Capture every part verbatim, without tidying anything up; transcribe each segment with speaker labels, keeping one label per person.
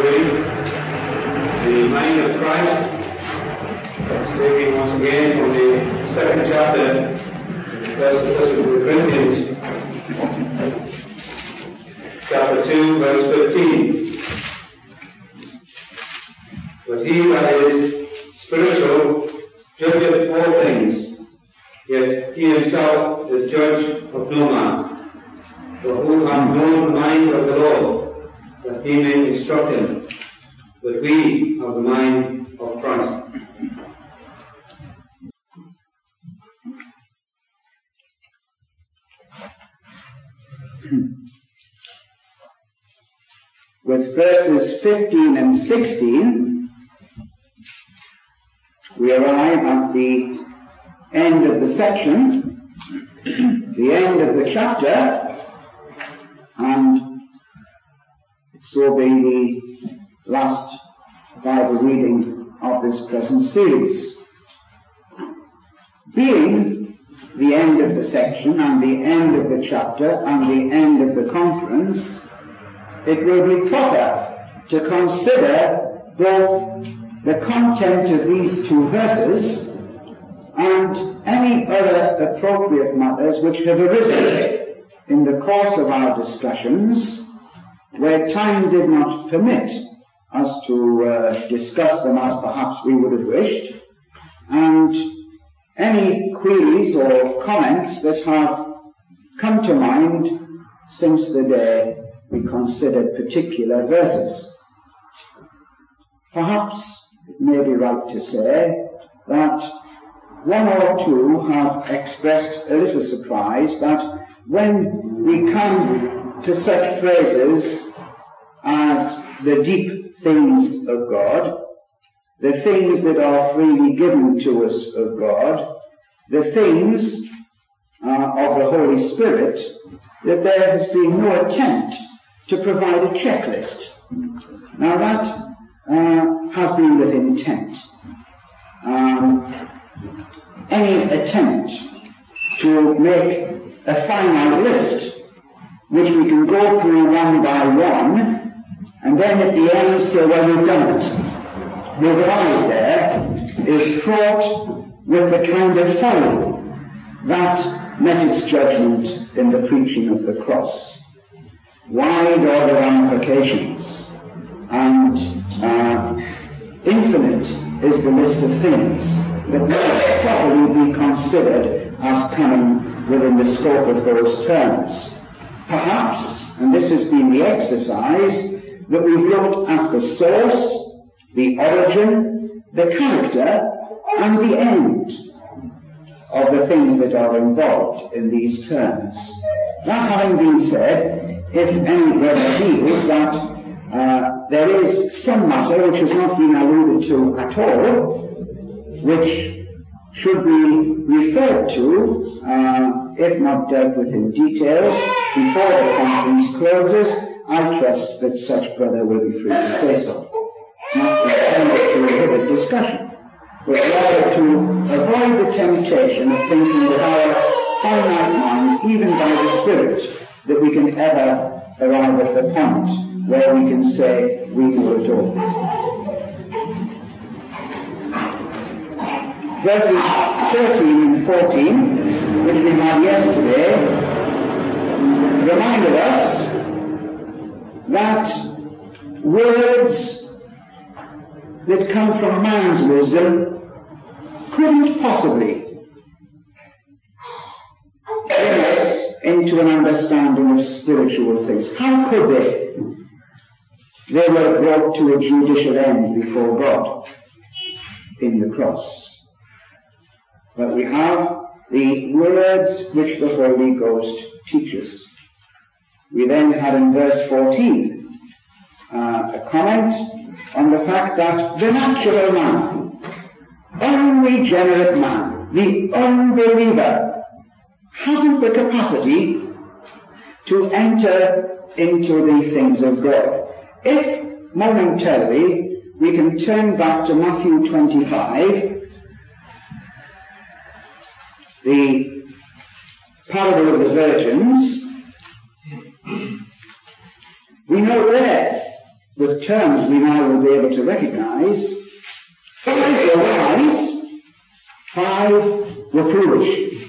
Speaker 1: reading, the mind of Christ, taking once again from the second chapter, First Epistle to the Corinthians, chapter two, verse fifteen. But he that is spiritual judgeth all things, yet he himself is judge of no man. For who hath known the mind of the Lord, that he may instruct him? But we have the mind of Christ.
Speaker 2: With verses fifteen and sixteen, we arrive at the end of the section, the end of the chapter, and so be the last Bible reading of this present series. Being the end of the section and the end of the chapter and the end of the conference, it will be proper to consider both the content of these two verses and any other appropriate matters which have arisen in the course of our discussions where time did not permit us to uh, discuss them as perhaps we would have wished, and any queries or comments that have come to mind since the day we considered particular verses. Perhaps it may be right to say that one or two have expressed a little surprise that when we come to such phrases as the deep things of God, the things that are freely given to us of God, the things uh, of the Holy Spirit, that there has been no attempt to provide a checklist. Now that uh, has been with intent. Um, any attempt to make a finite list which we can go through one by one and then at the end say, well, we've done it, we've arrived there, is fraught with the kind of folly that met its judgment in the preaching of the cross. Wide are the ramifications, and uh, infinite is the list of things that might probably be considered as coming within the scope of those terms. Perhaps, and this has been the exercise, that we've looked at the source, the origin, the character, and the end of the things that are involved in these terms. That having been said, if any brother feels that uh, there is some matter which has not been alluded to at all, which should be referred to, uh, if not dealt with in detail, before the conference closes, I trust that such brother will be free to say so. It's not intended to inhibit discussion, but rather to avoid the temptation of thinking with our finite minds, even by the Spirit, that we can ever arrive at the point where we can say we do it all. Verses thirteen and fourteen, which we had yesterday, reminded us that words that come from man's wisdom couldn't possibly bring us into an understanding of spiritual things. How could they? They were brought to a judicial end before God in the cross. But we have the words which the Holy Ghost teaches. We then had in verse fourteen uh, a comment on the fact that the natural man, unregenerate man, the unbeliever, hasn't the capacity to enter into the things of God. If momentarily we can turn back to Matthew twenty-five, the parable of the virgins, we know there with terms we now will be able to recognize, five were wise, five were foolish.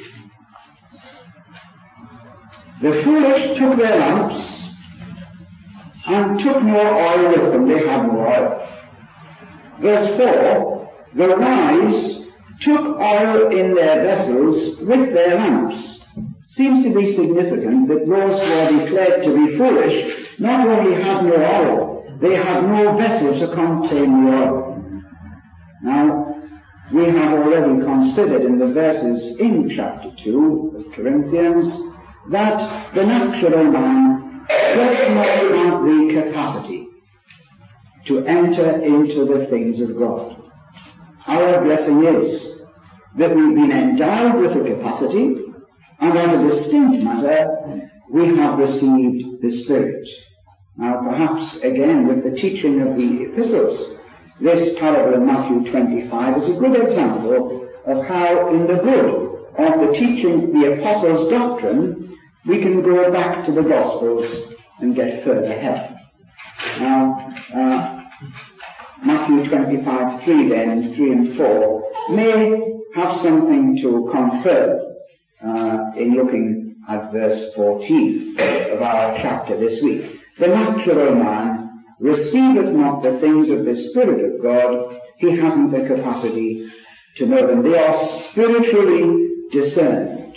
Speaker 2: The foolish took their lamps and took no oil with them. They had no oil. Verse four, the wise took oil in their vessels with their lamps. Seems to be significant that those who are declared to be foolish not only had no oil, they had no vessel to contain the oil. Now, we have already considered in the verses in chapter two of Corinthians that the natural man does not have the capacity to enter into the things of God. Our blessing is that we've been endowed with a capacity, and as a distinct matter, we have received the Spirit. Now, perhaps, again, with the teaching of the epistles, this parable in Matthew twenty-five is a good example of how, in the good of the teaching the apostles' doctrine, we can go back to the Gospels and get further help. Now, uh, Matthew twenty-five, three then, three and four, may have something to confirm uh, in looking at verse fourteen of our chapter this week. The natural man receiveth not the things of the Spirit of God. He hasn't the capacity to know them. They are spiritually discerned.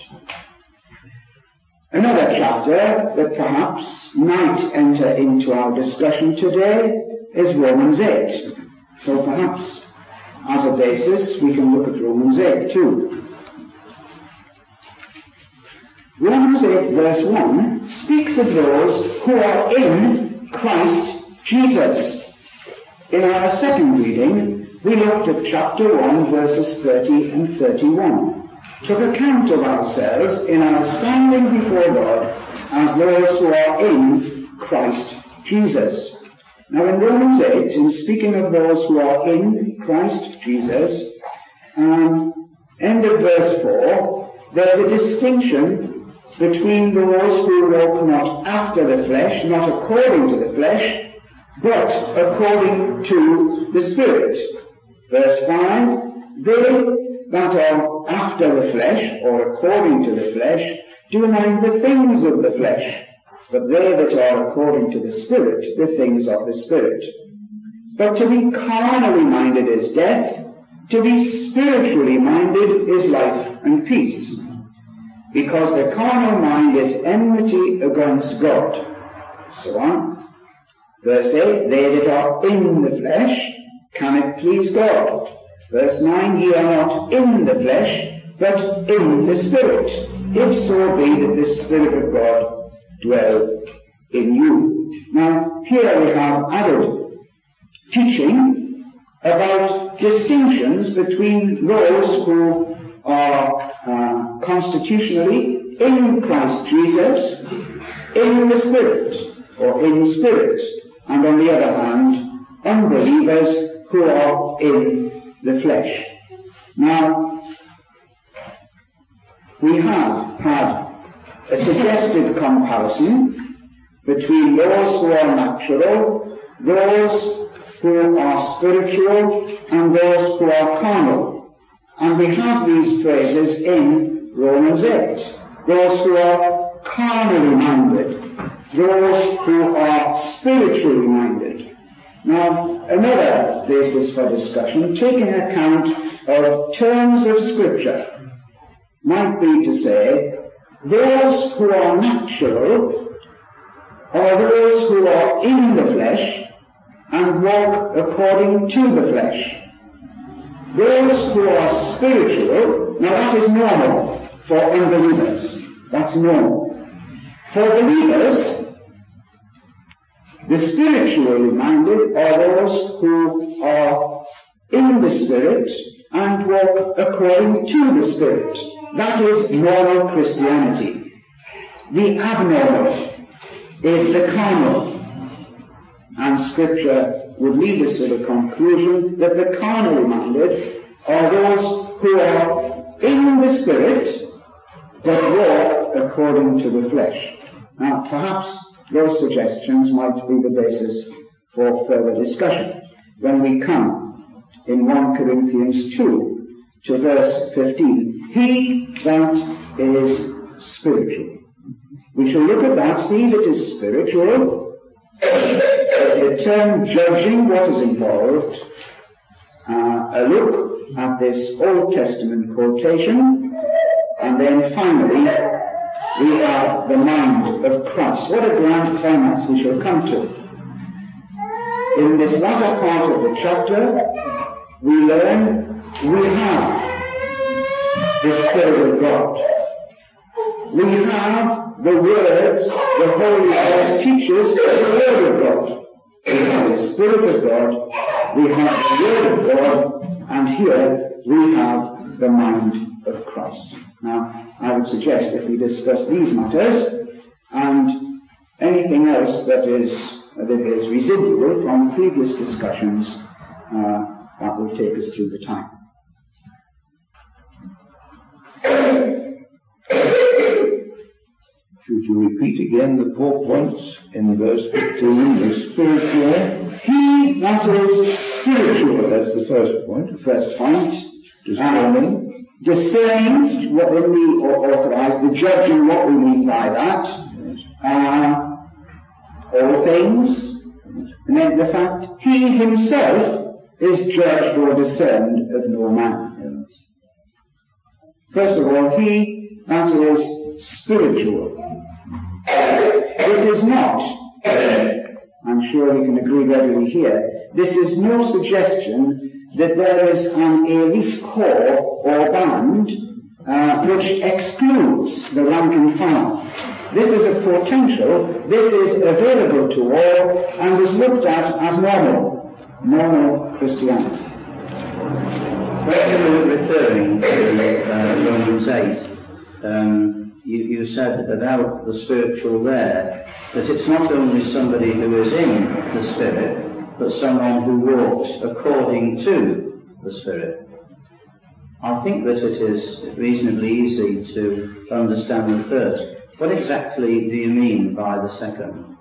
Speaker 2: Another chapter that perhaps might enter into our discussion today is Romans eight. So perhaps as a basis we can look at Romans eight too. Romans eight verse one speaks of those who are in Christ Jesus. In our second reading, we looked at chapter one verses thirty and thirty-one. Took account of ourselves in our standing before God as those who are in Christ Jesus. Now in Romans eight, in speaking of those who are in Christ Jesus, um, end of verse four, there's a distinction between those who walk not after the flesh, not according to the flesh, but according to the Spirit. Verse five, they that are after the flesh, or according to the flesh, do mind the things of the flesh, but they that are according to the Spirit, the things of the Spirit. But to be carnally minded is death, to be spiritually minded is life and peace. Because the carnal mind is enmity against God. So on. Verse eight, they that are in the flesh cannot please God. Verse nine, ye are not in the flesh, but in the Spirit, if so be that the Spirit of God dwell in you. Now, here we have added teaching about distinctions between those who are uh, constitutionally in Christ Jesus, in the Spirit, or in spirit, and on the other hand, unbelievers who are in the flesh. Now, we have had a suggested comparison between those who are natural, those who are spiritual, and those who are carnal. And we have these phrases in Romans eight. Those who are carnally minded, those who are spiritually minded. Now, another basis for discussion, taking account of terms of Scripture, might be to say, those who are natural are those who are in the flesh and walk according to the flesh. Those who are spiritual, now that is normal for unbelievers. That's normal. For believers, the spiritually minded are those who are in the Spirit and walk according to the Spirit. That is normal Christianity. The abnormal is the carnal. And Scripture would lead us to the conclusion that the carnally minded are those who are in the Spirit but walk according to the flesh. Now, perhaps those suggestions might be the basis for further discussion. When we come in First Corinthians two to verse fifteen, he that is spiritual. We shall look at that, he that is spiritual, a term judging what is involved, uh, a look at this Old Testament quotation, and then finally we have the mind of Christ. What a grand climax we shall come to. In this latter part of the chapter, we learn we have the Spirit of God. We have the words the Holy Spirit teaches, the Word of God. We have the Spirit of God, we have the Word of God, and here we have the mind of Christ. Now, I would suggest if we discuss these matters and anything else that is that is residual from previous discussions, uh, that will take us through the time.
Speaker 3: Should you repeat again the four points in verse fifteen? The spiritual.
Speaker 2: He that is spiritual.
Speaker 3: That's the first point.
Speaker 2: The first point.
Speaker 3: Discerning.
Speaker 2: Uh, discerning what then we authorize, the judging what we mean by that.
Speaker 3: Yes.
Speaker 2: Uh, all things. And then the fact he himself is judged or discerned of no man.
Speaker 3: Yes.
Speaker 2: First of all, he that is spiritual. This is not, I'm sure we can agree readily here, this is no suggestion that there is an elite corps or band uh, which excludes the rank and file. This is a potential, this is available to all and is looked at as normal, normal Christianity.
Speaker 4: When you were referring to uh, Romans eight, um, you, you said about the spiritual there, that it's not only somebody who is in the Spirit, but someone who walks according to the Spirit. I think that it is reasonably easy to understand the first. What exactly do you mean by the second?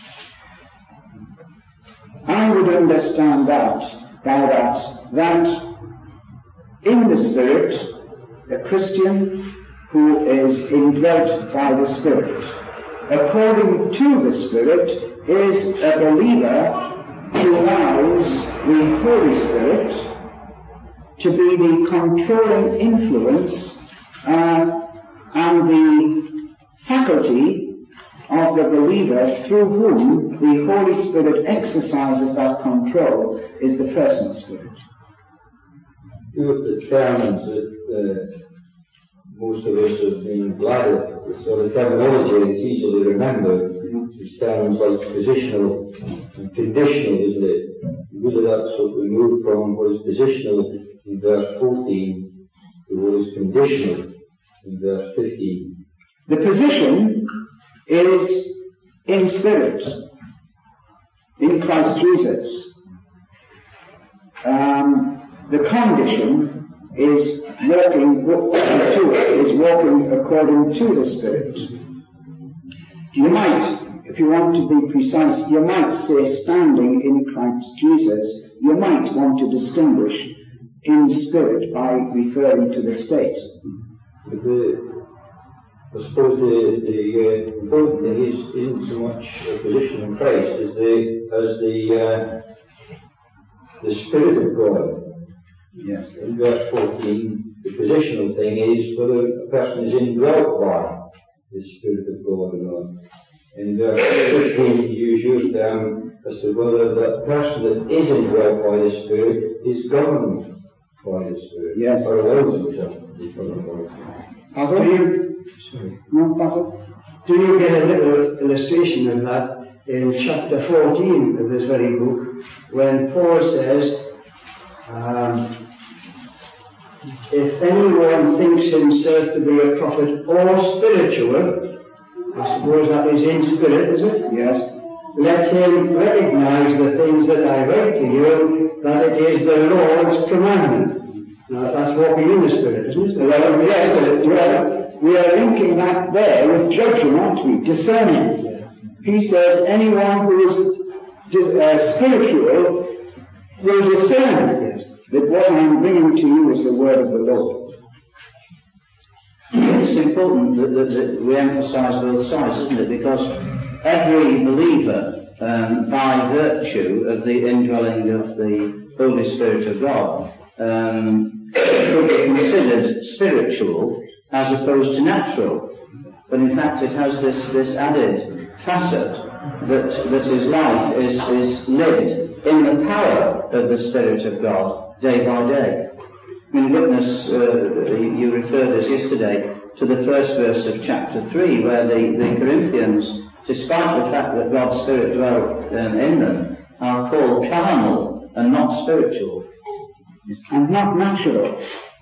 Speaker 2: I would understand that by that, that in the Spirit, a Christian who is indwelt by the Spirit, according to the Spirit, is a believer who allows the Holy Spirit to be the controlling influence uh, and the faculty of the believer through whom the Holy Spirit exercises that control is the personal Spirit.
Speaker 5: Two of the terms that uh, most of us have been glad of, the sort of terminology that's easily remembered, is terms like positional and conditional, isn't it? Really that's what we move from what is positional in verse fourteen to what is conditional in verse fifteen.
Speaker 2: The position is in spirit, in Christ Jesus. Um, the condition is walking to us, is walking according to the Spirit. You might, if you want to be precise, you might say standing in Christ Jesus. You might want to distinguish in spirit by referring to the state.
Speaker 5: But the, I suppose the, the uh, important thing is, isn't so much the position in Christ as the, as the, uh, the Spirit of God.
Speaker 2: Yes.
Speaker 5: In verse fourteen, the positional thing is whether a person is indwelt by the Spirit of God or not. In verse fifteen, you use your term as to whether that person that is indwelt by the Spirit is governed by the Spirit.
Speaker 2: Yes.
Speaker 5: Or allows himself to be governed by the Spirit.
Speaker 2: Basil? Do you,
Speaker 5: Sorry.
Speaker 2: no, Basil?
Speaker 6: Do you get a little illustration of that in chapter fourteen of this very book, when Paul says, um, if anyone thinks himself to be a prophet or spiritual, I suppose that is in spirit, is it?
Speaker 2: Yes.
Speaker 6: Let him recognize the things that I write to you, that it is the Lord's commandment. Now that's walking in the Spirit, isn't it?
Speaker 2: Well, yes, we are, we are linking that there with judging, aren't we? Discerning. He says anyone who is uh, spiritual will discern that what I'm bringing to you is the word of the Lord.
Speaker 4: It's important that, that, that we emphasise both sides, isn't it? Because every believer, um, by virtue of the indwelling of the Holy Spirit of God, um, could be considered spiritual as opposed to natural. But in fact it has this, this added facet that, that his life is, is lived in the power of the Spirit of God day by day. I mean, witness, uh, you referred us yesterday to the first verse of chapter three, where the, the Corinthians, despite the fact that God's Spirit dwelt um, in them, are called carnal and not spiritual.
Speaker 2: And not natural.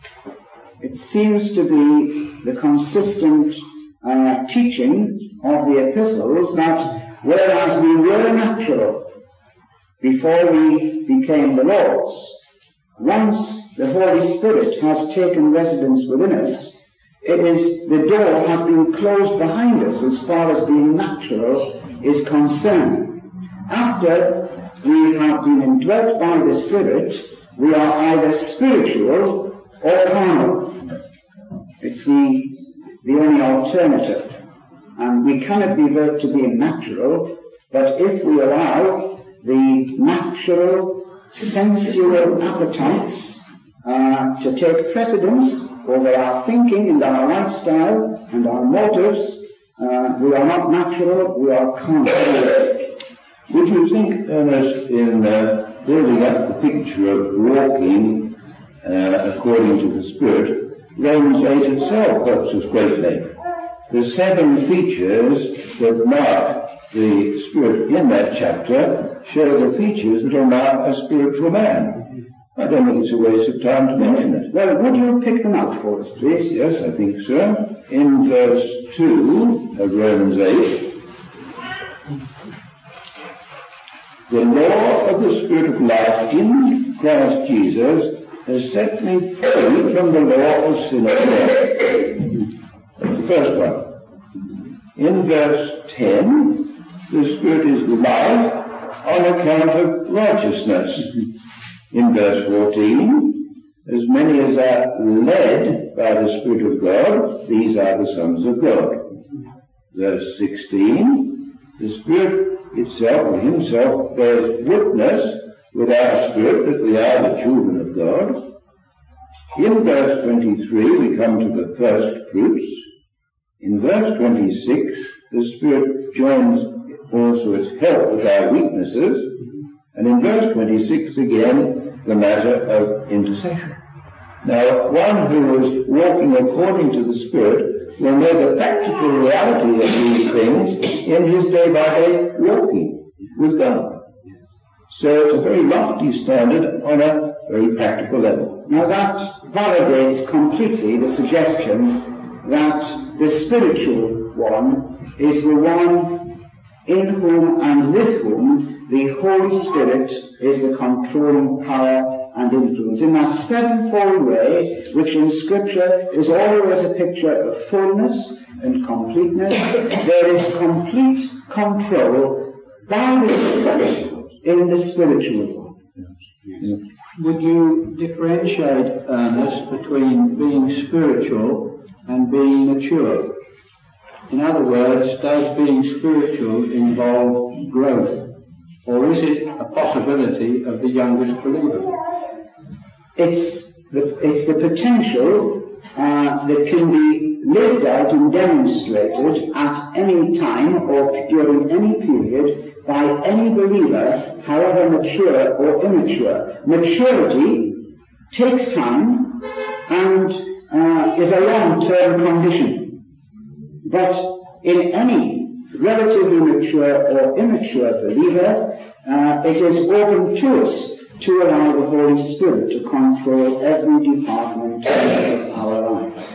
Speaker 2: It seems to be the consistent uh, teaching of the epistles that whereas we were natural before we became the Lord's, once the Holy Spirit has taken residence within us, it is the door has been closed behind us as far as being natural is concerned. After we have been indwelt by the Spirit, we are either spiritual or carnal. It's the, the only alternative. And we cannot revert to being natural, but if we allow the natural, sensual appetites uh, to take precedence over our thinking and our lifestyle and our motives, uh, we are not natural, we are carnal.
Speaker 3: Would you think, Ernest, in uh, building up the picture of walking uh, according to the Spirit, Romans eight itself helps us greatly. The seven features that mark the Spirit in that chapter show the features that will mark a spiritual man. I don't think it's a waste of time to mention it.
Speaker 2: Well, would you pick them out for us, please?
Speaker 3: Yes, I think so. In verse two of Romans eight, the law of the Spirit of life in Christ Jesus has set me free from the law of sin and death. That's the first one. In verse ten, the Spirit is life on account of righteousness. In verse fourteen, as many as are led by the Spirit of God, these are the sons of God. Verse sixteen, the Spirit itself or himself bears witness with our spirit that we are the children of God. In verse twenty-three we come to the first fruits. In verse twenty-six the Spirit joins also its help with our weaknesses. And in verse twenty-six again the matter of intercession. Now one who is walking according to the Spirit will know the practical reality of these things in his day-by-day walking with God. So it's a very lofty standard on a very practical level.
Speaker 2: Now that validates completely the suggestion that the spiritual one is the one in whom and with whom the Holy Spirit is the controlling power and influence. In that sevenfold way, which in Scripture is always a picture of fullness and completeness, there is complete control by the Spirit in the spiritual one.
Speaker 6: Yes. Would you differentiate, Ernest, between being spiritual and being mature? In other words, does being spiritual involve growth? Or is it a possibility of the youngest believer?
Speaker 2: It's the, it's the potential uh, that can be lived out and demonstrated at any time or during any period by any believer, however mature or immature. Maturity takes time and uh, is a long-term condition. But in any relatively mature or immature believer, uh, it is open to us to allow the Holy Spirit to control every department of our lives.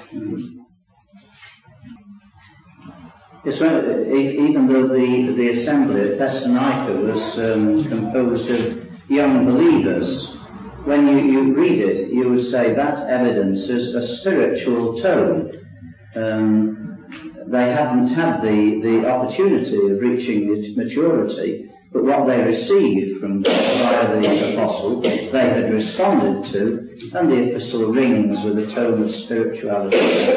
Speaker 4: Yes, well, even though the, the assembly at Thessalonica was um, composed of young believers, when you, you read it, you would say that evidences a spiritual tone. Um, they hadn't had the, the opportunity of reaching maturity but what they received from via the apostle, they had responded to, and the epistle rings with a tone of spirituality.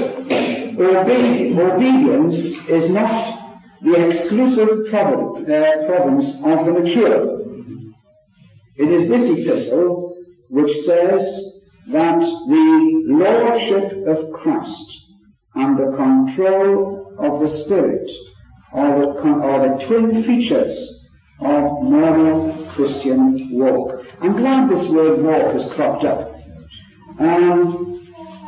Speaker 2: Obe- obedience is not the exclusive provi- uh, province of the mature. It is this epistle which says that the lordship of Christ and the control of the Spirit are the, con- are the twin features of moral Christian walk. I'm glad this word walk has cropped up. Um,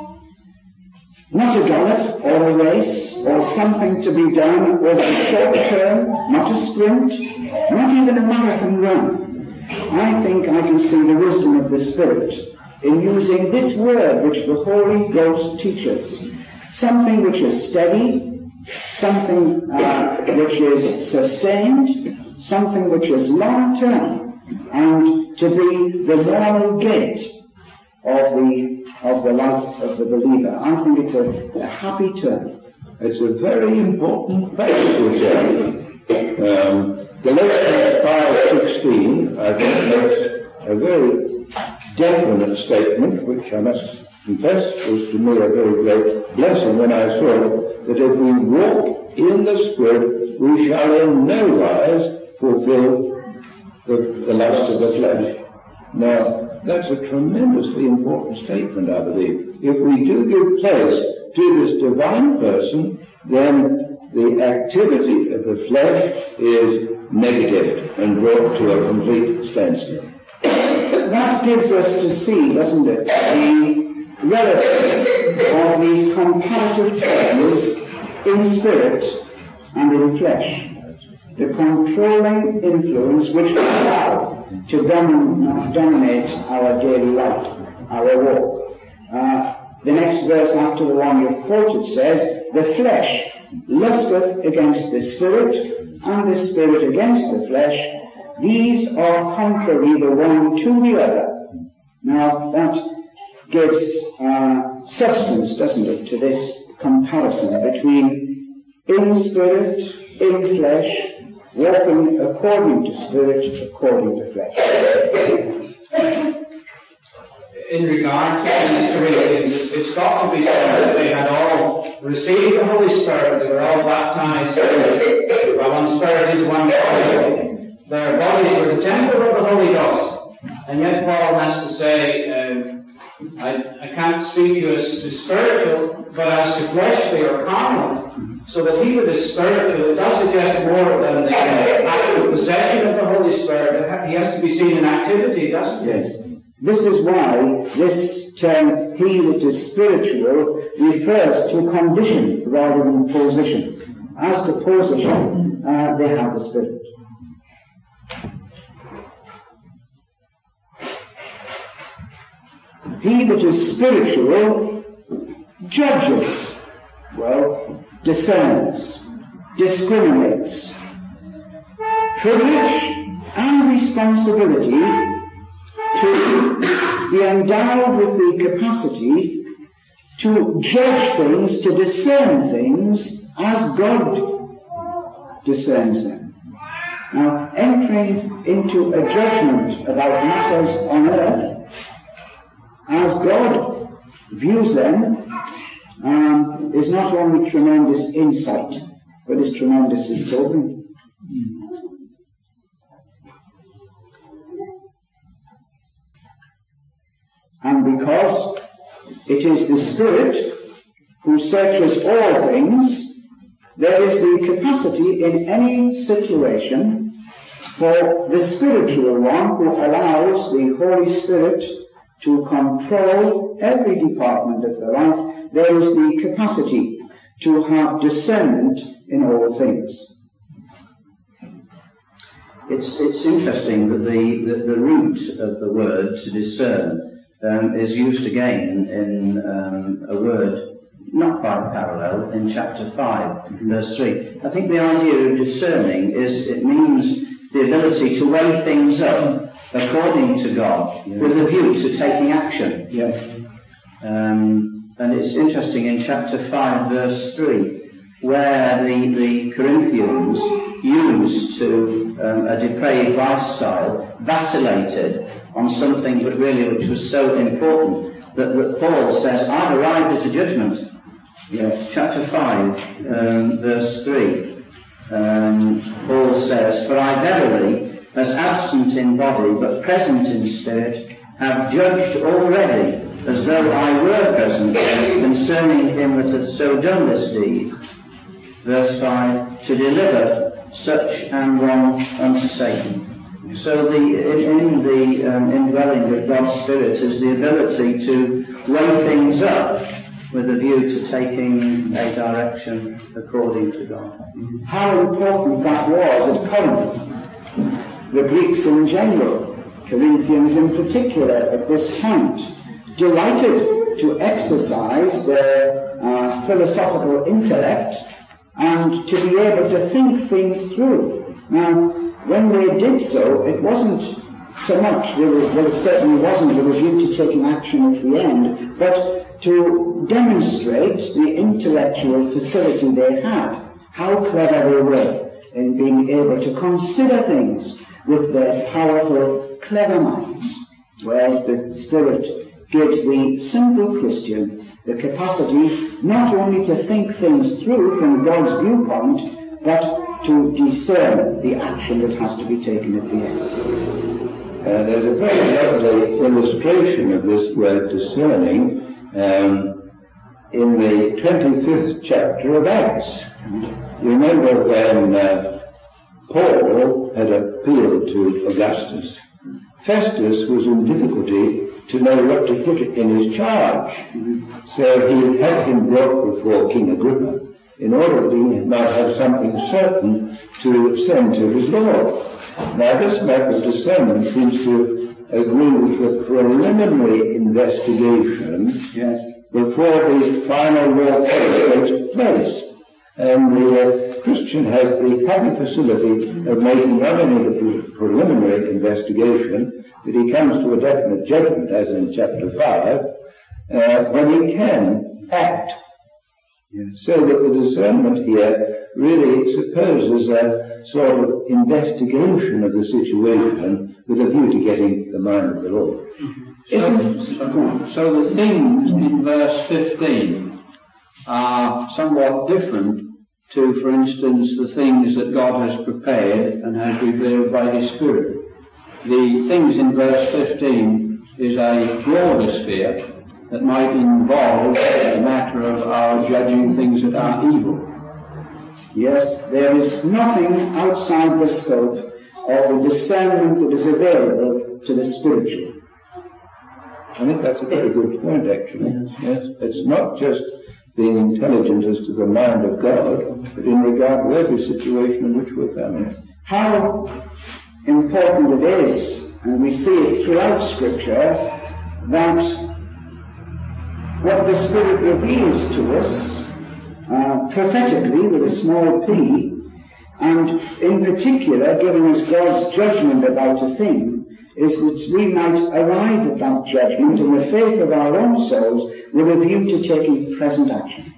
Speaker 2: not a gallop or a race or something to be done over a short term, not a sprint, not even a marathon run. I think I can see the wisdom of the Spirit in using this word which the Holy Ghost teaches, something which is steady, something uh, which is sustained, something which is long-term, and to be the moral gate of the of the life of the believer. I think it's a, a happy term.
Speaker 3: It's a very important practical term. Um, Galatians five sixteen, I think, makes a very definite statement, which I must confess was to me a very great blessing when I saw it, that if we walk in the Spirit, we shall in no wise fulfill the, the lusts of the flesh. Now, that's a tremendously important statement, I believe. If we do give place to this divine person, then the activity of the flesh is negative and brought to a complete standstill.
Speaker 2: That gives us to see, doesn't it, the relevance of these comparative terms in spirit and in flesh. The controlling influence which we allow to domin- dominate our daily life, our walk. Uh, the next verse after the one you've quoted says, the flesh lusteth against the spirit, and the spirit against the flesh. These are contrary the one to the other. Now that gives uh, substance, doesn't it, to this comparison between in spirit, in flesh, walking according to spirit, according to flesh.
Speaker 1: In regard to these Corinthians, it's got to be said that they had all received the Holy Spirit. They were all baptized by one Spirit into one body. Their bodies were the temple of the Holy Ghost. And yet Paul has to say, um, I, I can't speak to you as to spiritual, but as to fleshly or carnal. So that he that is spiritual, it does suggest more than the actual possession of the Holy Spirit. He has to be seen in activity, doesn't it?
Speaker 2: Yes. This is why this term, he that is spiritual, refers to condition rather than position. As to position, uh, they have the Spirit. He that is spiritual judges, well, discerns, discriminates. Privilege and responsibility to be endowed with the capacity to judge things, to discern things as God discerns them. Now, entering into a judgment about matters on earth as God views them um, is not only tremendous insight, but is tremendously sobering. And because it is the Spirit who searches all things, there is the capacity in any situation for the spiritual one who allows the Holy Spirit to control every department of the life. There is the capacity to have discernment in all things.
Speaker 4: It's it's interesting that the, the, the root of the word to discern um, is used again in um, a word not quite parallel in chapter five, verse three. I think the idea of discerning is it means the ability to weigh things up according to God, yes, with a view to taking action.
Speaker 2: Yes.
Speaker 4: Um, and it's interesting in chapter five, verse three. where the, the Corinthians used to um, a depraved lifestyle, vacillated on something but really which was so important that, that Paul says, I've arrived at a judgment. Yes, chapter five, um, verse three. Um, Paul says, For I verily, as absent in body but present in spirit, have judged already, as though I were present, concerning him that hath so done this deed. Verse five, to deliver such an one unto Satan. So the, in, in the um, indwelling of God's Spirit is the ability to weigh things up with a view to taking a direction according to God.
Speaker 2: How important that was at Corinth. The Greeks in general, Corinthians in particular, at this point, delighted to exercise their uh, philosophical intellect and to be able to think things through. Now, when they did so, it wasn't so much, well, it certainly wasn't with a view to taking action at the end, but to demonstrate the intellectual facility they had, how clever they were in being able to consider things with their powerful, clever minds. Well, the Spirit gives the simple Christian the capacity not only to think things through from God's viewpoint, but to discern the action that has to be taken at the end.
Speaker 3: Uh, there's a very lovely illustration of this word discerning um, in the twenty-fifth chapter of Acts. You remember when uh, Paul had appealed to Augustus. Festus was in difficulty to know what to put in his charge. So he had him brought before King Agrippa in order that he might have something certain to send to his lord. Now this method of discernment seems to agree with the preliminary investigation
Speaker 2: Yes.
Speaker 3: before the final law takes place. And the uh, Christian has the happy facility of making not only the pre- preliminary investigation, but he comes to a definite judgment, as in chapter five, uh, when he can act. Yes. So that the discernment here really supposes a sort of investigation of the situation with a view to getting the mind of the Lord.
Speaker 6: So, so, so the things in verse fifteen are somewhat different to, for instance, the things that God has prepared and has revealed by His Spirit. The things in verse fifteen is a broader sphere that might involve the matter of our judging things that are evil.
Speaker 2: Yes, there is nothing outside the scope of the discernment that is available to the spiritual.
Speaker 3: I think that's a very good point, actually. Yes, it's not just being intelligent as to the mind of God, but in regard to every situation in which we're coming.
Speaker 2: How important it is, and we see it throughout Scripture, that what the Spirit reveals to us uh, prophetically with a small p, and in particular giving us God's judgment about a thing, is that we might arrive at that judgment in the faith of our own souls with a view to taking present action.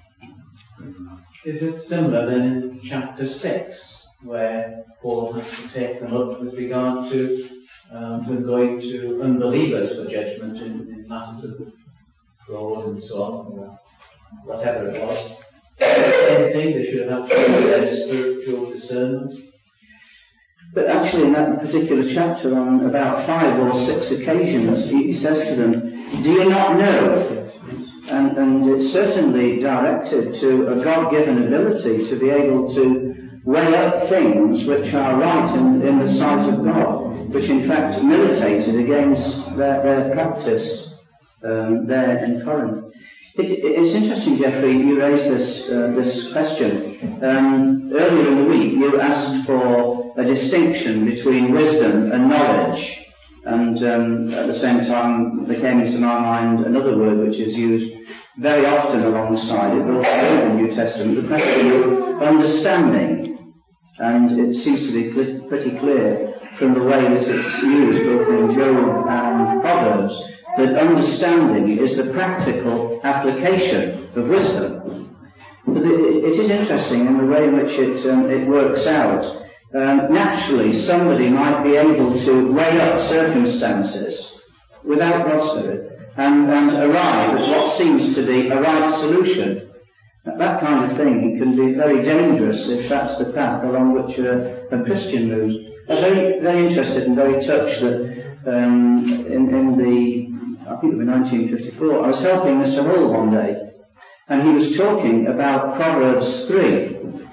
Speaker 7: Is it similar then in chapter six, where Paul has to take them up with regard to um, them going to unbelievers for judgment in, in matters of fraud and so on, or whatever it was? Same thing, they should have actually their spiritual discernment.
Speaker 4: But actually in that particular chapter, on about five or six occasions, he says to them, do you not know? And, and it's certainly directed to a God-given ability to be able to weigh up things which are right in, in the sight of God, which in fact militated against their, their practice um, there in Corinth. It, it's interesting, Geoffrey, you raised this uh, this question. Um, earlier in the week, you asked for a distinction between wisdom and knowledge, and um, at the same time, there came into my mind another word which is used very often alongside it, but also in the New Testament, the question of understanding. And it seems to be cl- pretty clear from the way that it's used both in Job and Proverbs, that understanding is the practical application of wisdom. But it, it is interesting in the way in which it, um, it works out. Um, naturally, somebody might be able to weigh up circumstances without God's Spirit and, and arrive at what seems to be a right solution. That kind of thing can be very dangerous if that's the path along which a, a Christian moves. I was very, very interested and very touched that um, in, in the, I think it was nineteen fifty-four, I was helping Mister Hull one day, and he was talking about Proverbs three.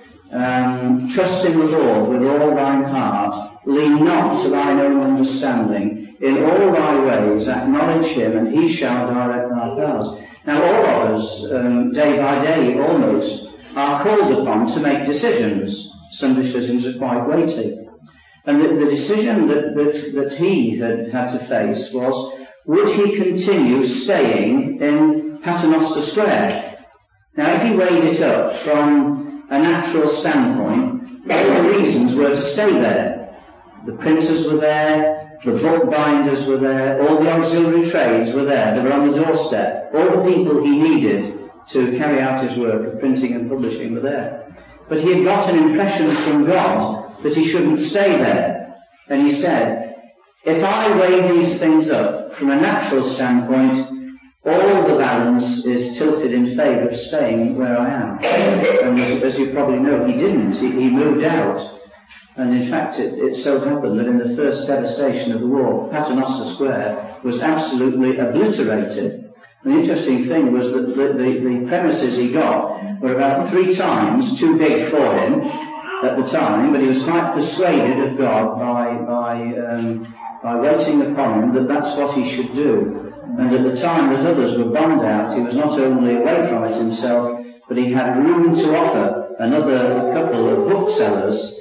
Speaker 4: Um, Trust in the Lord with all thine heart, lean not to thine own understanding, in all thy ways acknowledge him, and he shall direct thy paths. Now all of us, um, day by day almost, are called upon to make decisions. Some decisions are quite weighty. And the, the decision that, that, that he had had to face was, would he continue staying in Paternoster Square? Now if he weighed it up from a natural standpoint, all the reasons were to stay there. The printers were there, the bookbinders were there, all the auxiliary trades were there, they were on the doorstep. All the people he needed to carry out his work of printing and publishing were there. But he had got an impression from God that he shouldn't stay there. And he said, if I weigh these things up from a natural standpoint, all the balance is tilted in favour of staying where I am. And as, as you probably know, he didn't. He, he moved out. And in fact, it, it so happened that in the first devastation of the war, Paternoster Square was absolutely obliterated. And the interesting thing was that the, the, the premises he got were about three times too big for him at the time, but he was quite persuaded of God by, by, um, by waiting upon him that that's what he should do. And at the time that others were bombed out, he was not only away from it himself, but he had room to offer another couple of booksellers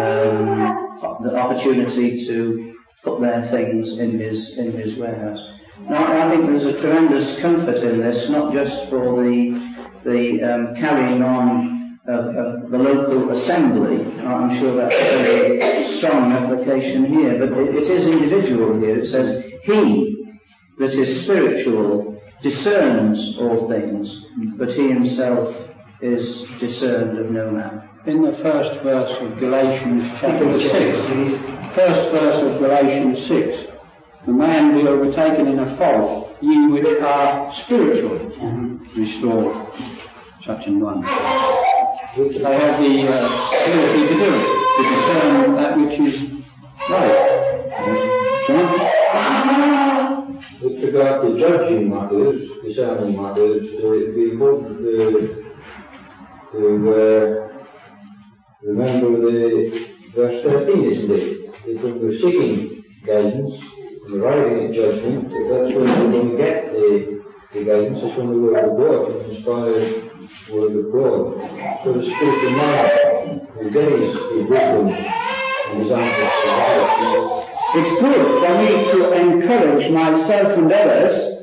Speaker 4: um, the opportunity to put their things in his in his warehouse. Now, I think there's a tremendous comfort in this, not just for the the um, carrying on of, of the local assembly. I'm sure that's a very strong application here, but it, it is individual here. It says, he that is spiritual discerns all things, but he himself is discerned of no man.
Speaker 6: In the first verse of Galatians chapter six, first verse of Galatians six, the man be overtaken in a fault, ye which are spiritual, mm-hmm. restore such an one. They have the uh, ability to do it, to discern that which is right. John?
Speaker 5: With regard to judging matters, discerning matters, uh, it'd be important to, to uh, remember the verse thirteen, isn't it? If we're seeking guidance and arriving at judgment, that's when we're going to get the, the guidance. It's when the Word of God, the inspired Word of God. So the Spirit of man will gaze his wisdom and his answers to God.
Speaker 2: It's good for me to encourage myself and others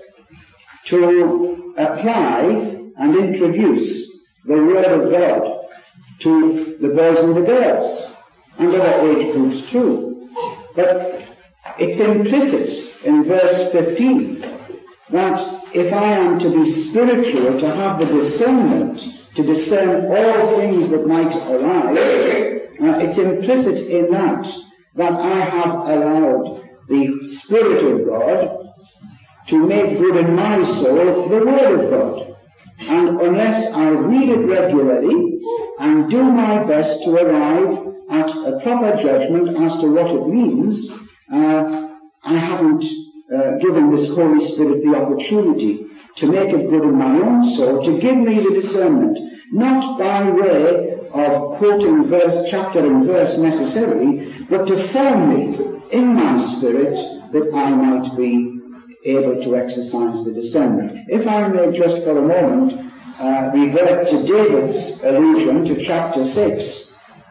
Speaker 2: to apply and introduce the Word of God to the boys and the girls, and other age groups too. But it's implicit in verse fifteen that if I am to be spiritual, to have the discernment, to discern all things that might arise, uh, it's implicit in that that I have allowed the Spirit of God to make good in my soul the Word of God. And unless I read it regularly and do my best to arrive at a proper judgment as to what it means, uh, I haven't uh, given this Holy Spirit the opportunity to make it good in my own soul, to give me the discernment, not by way of quoting verse, chapter and verse necessarily, but to form me in my spirit that I might be able to exercise the discernment. If I may just for a moment uh, revert to David's allusion to chapter six.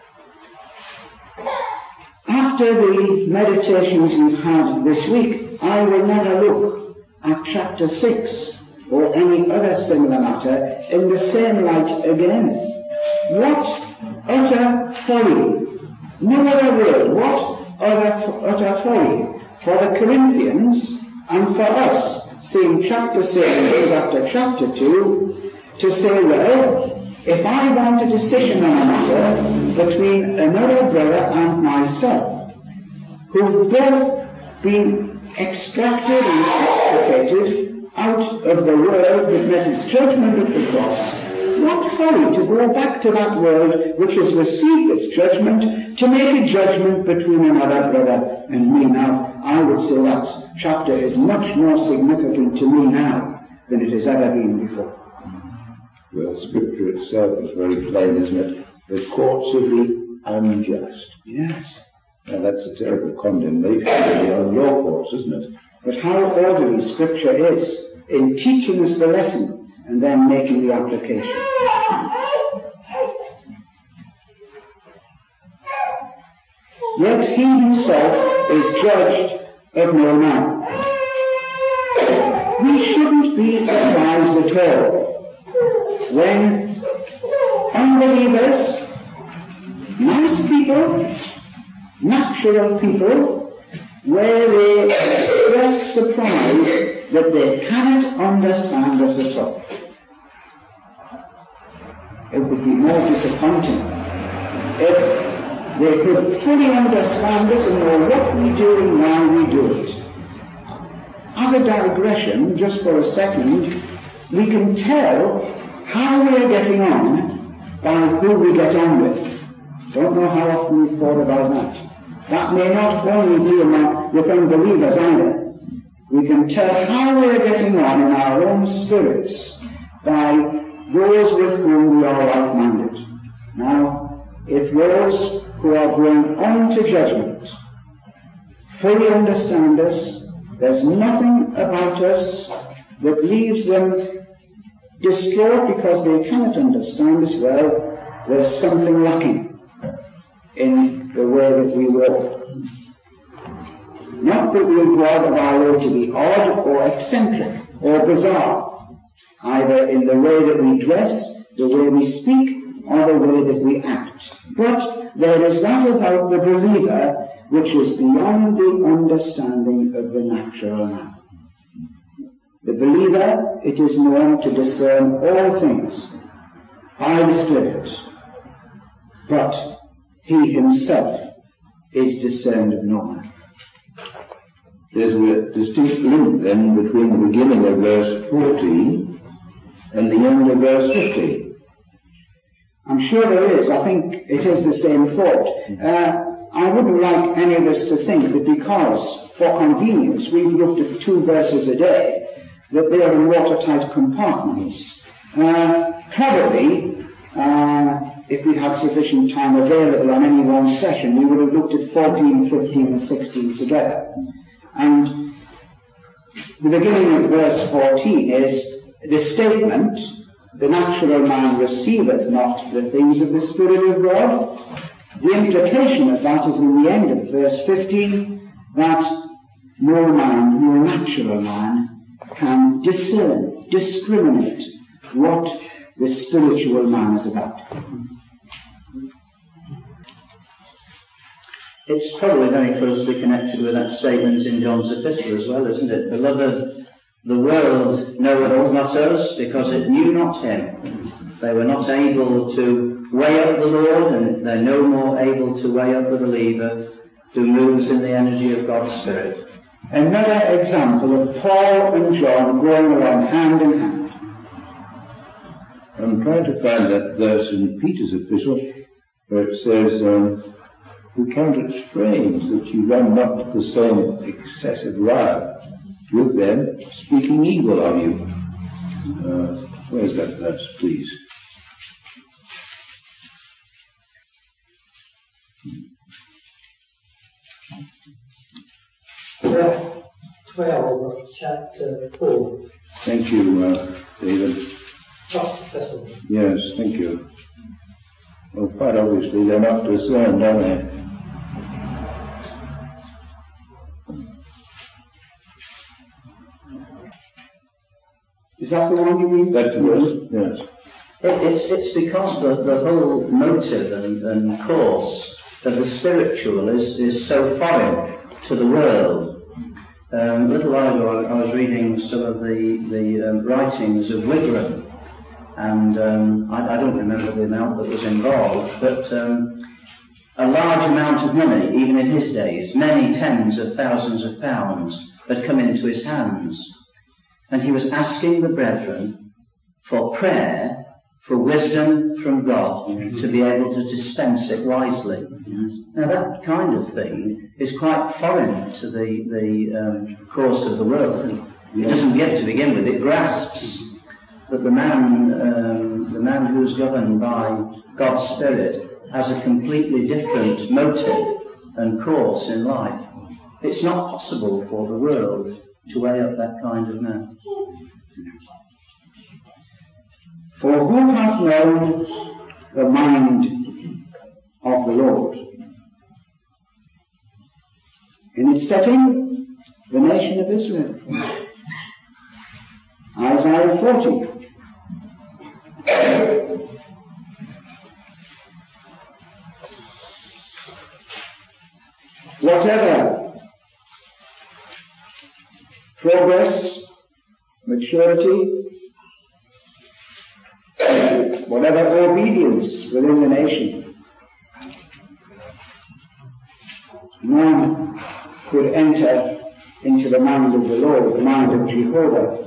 Speaker 2: After the meditations we've had this week, I will never look at chapter six or any other similar matter in the same light again. What utter folly! No other word. What utter, utter folly for the Corinthians and for us, seeing chapter six goes after chapter two, to say, well, if I want a decision on a matter between another brother and myself, who've both been extracted and extricated out of the world that met its judgment at the cross, what folly to go back to that world which has received its judgment to make a judgment between another brother and me. Now, I would say that chapter is much more significant to me now than it has ever been before.
Speaker 3: Well, Scripture itself is very plain, isn't it? The courts of the unjust.
Speaker 2: Yes.
Speaker 3: Now, that's a terrible condemnation really on law courts, isn't it?
Speaker 2: But how orderly Scripture is in teaching us the lesson and then making the application. Yet he himself is judged of no man. We shouldn't be surprised at all when unbelievers, nice people, natural people, where they express surprise that they cannot understand us at all. It would be more disappointing if they could fully understand us and know what we do and why we do it. As a digression, just for a second, we can tell how we're getting on by who we get on with. Don't know how often we've thought about that. That may not only be among, with unbelievers either. We can tell how we're getting on in our own spirits by those with whom we are like-minded. Now, if those who are going on to judgment fully understand us, there's nothing about us that leaves them distraught because they cannot understand us well. There's something lacking in the way that we walk. Not that we'll go out of our way to be odd or eccentric or bizarre, either in the way that we dress, the way we speak, or the way that we act. But there is that about the believer which is beyond the understanding of the natural man. The believer, it is known to discern all things by the Spirit, but he himself is discerned of no man.
Speaker 3: There's a distinct link then between the beginning of verse fourteen and the end of verse fifteen.
Speaker 2: I'm sure there is. I think it is the same thought. Uh, I wouldn't like any of us to think that because, for convenience, we've looked at two verses a day, that they are in watertight compartments. Uh, probably, uh, if we had sufficient time available on any one session, we would have looked at fourteen, fifteen, and sixteen together. And the beginning of verse fourteen is the statement, the natural man receiveth not the things of the Spirit of God. The implication of that is in the end of verse fifteen, that no man, no natural man, can discern, discriminate what the spiritual man is about.
Speaker 4: It's probably very closely connected with that statement in John's epistle as well, isn't it? Beloved, the world knoweth not us because it knew not him. They were not able to weigh up the Lord, and they're no more able to weigh up the believer who moves in the energy of God's Spirit.
Speaker 2: Another example of Paul and John going along hand in hand.
Speaker 3: I'm trying to find that verse in Peter's epistle where it says, um, we count it strange that you run not to the same excessive wrath with them, speaking evil of you. Uh, where's that verse, please?
Speaker 8: twelve of chapter four.
Speaker 3: Thank you, uh, David.
Speaker 8: First epistle.
Speaker 3: Yes, thank you. Well, quite obviously they're not discerned, are they?
Speaker 2: Is that the one you mean?
Speaker 3: That was, yes.
Speaker 4: It, it's, it's because the, the whole motive and, and course of the spiritual is, is so foreign to the world. Um, a little while ago I, I was reading some of the, the um, writings of Wigram, and um, I, I don't remember the amount that was involved, but um, a large amount of money, even in his days, many tens of thousands of pounds, had come into his hands. And he was asking the brethren for prayer, for wisdom from God, yes, to be able to dispense it wisely. Yes. Now that kind of thing is quite foreign to the, the um, course of the world, isn't it? It doesn't get to begin with. It grasps that the man, um, the man who is governed by God's Spirit has a completely different motive and course in life. It's not possible for the world to weigh up that kind of man.
Speaker 2: For who hath known the mind of the Lord? In its setting, the nation of Israel. Isaiah forty. Whatever progress, maturity, whatever obedience within the nation, none could enter into the mind of the Lord, the mind of Jehovah.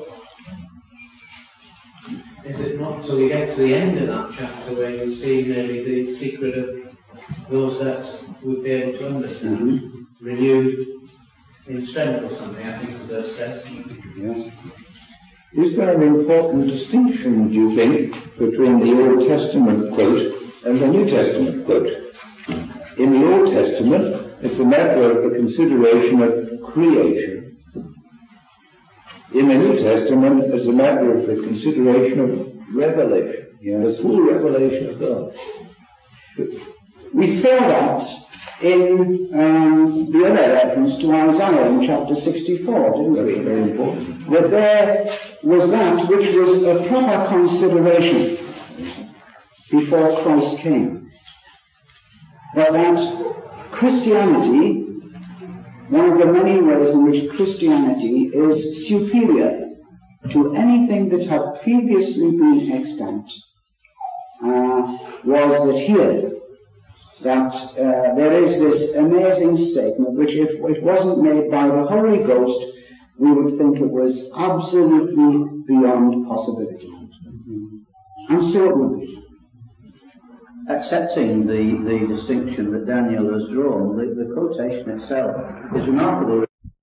Speaker 7: Is it not till we get to the end of that chapter where you see maybe the secret of those that would be able to understand, mm-hmm. renewed in strength or something, I think the verse says.
Speaker 3: Yes. Is there an important distinction, do you think, between the Old Testament quote and the New Testament quote? In the Old Testament, it's a matter of the consideration of creation. In the New Testament, it's a matter of the consideration of revelation, yes, the full revelation of God.
Speaker 2: We saw that in um, the other reference to Isaiah in chapter sixty-four, didn't we?
Speaker 3: That's very important.
Speaker 2: That there was that which was a proper consideration before Christ came. But that Christianity, one of the many ways in which Christianity is superior to anything that had previously been extant, uh, was that here, that uh, there is this amazing statement which, if it wasn't made by the Holy Ghost, we would think it was absolutely beyond possibility. Mm-hmm. And so it would be.
Speaker 4: Accepting the, the distinction that Daniel has drawn, the, the quotation itself is remarkable.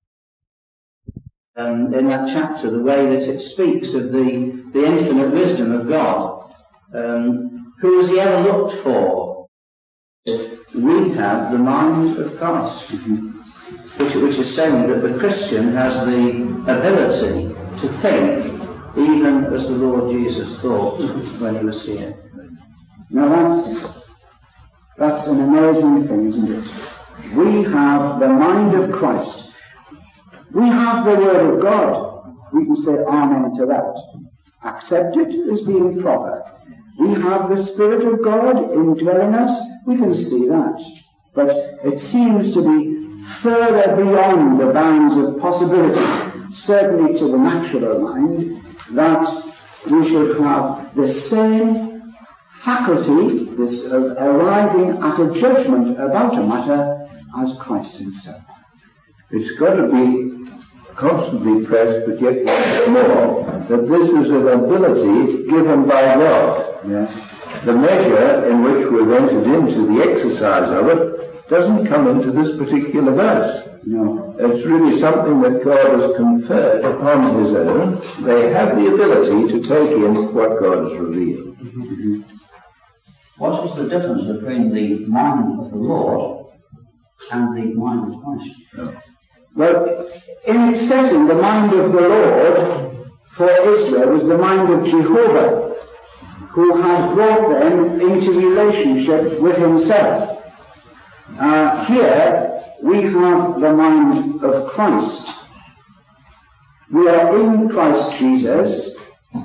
Speaker 4: Um, in that chapter, the way that it speaks of the, the infinite wisdom of God. Um, who has he ever looked for? We have the mind of Christ, which, which is saying that the Christian has the ability to think even as the Lord Jesus thought when he was here.
Speaker 2: Now that's, that's an amazing thing, isn't it? We have the mind of Christ. We have the Word of God. We can say amen to that. Accept it as being proper. We have the Spirit of God indwelling us. We can see that. But it seems to be further beyond the bounds of possibility, certainly to the natural mind, that we should have the same faculty, this of arriving at a judgment about a matter as Christ himself.
Speaker 3: It's got to be constantly pressed, but yet more, that this is an ability given by God.
Speaker 2: Yes.
Speaker 3: The measure in which we've entered into the exercise of it doesn't come into this particular verse.
Speaker 2: No.
Speaker 3: It's really something that God has conferred upon his own. They have the ability to take in what God has revealed.
Speaker 4: Mm-hmm. What is the difference between the mind of the Lord and the mind of Christ?
Speaker 3: No.
Speaker 2: Well, in its setting, the mind of the Lord for Israel was the mind of Jehovah, who had brought them into relationship with himself. Uh, here, we have the mind of Christ. We are in Christ Jesus.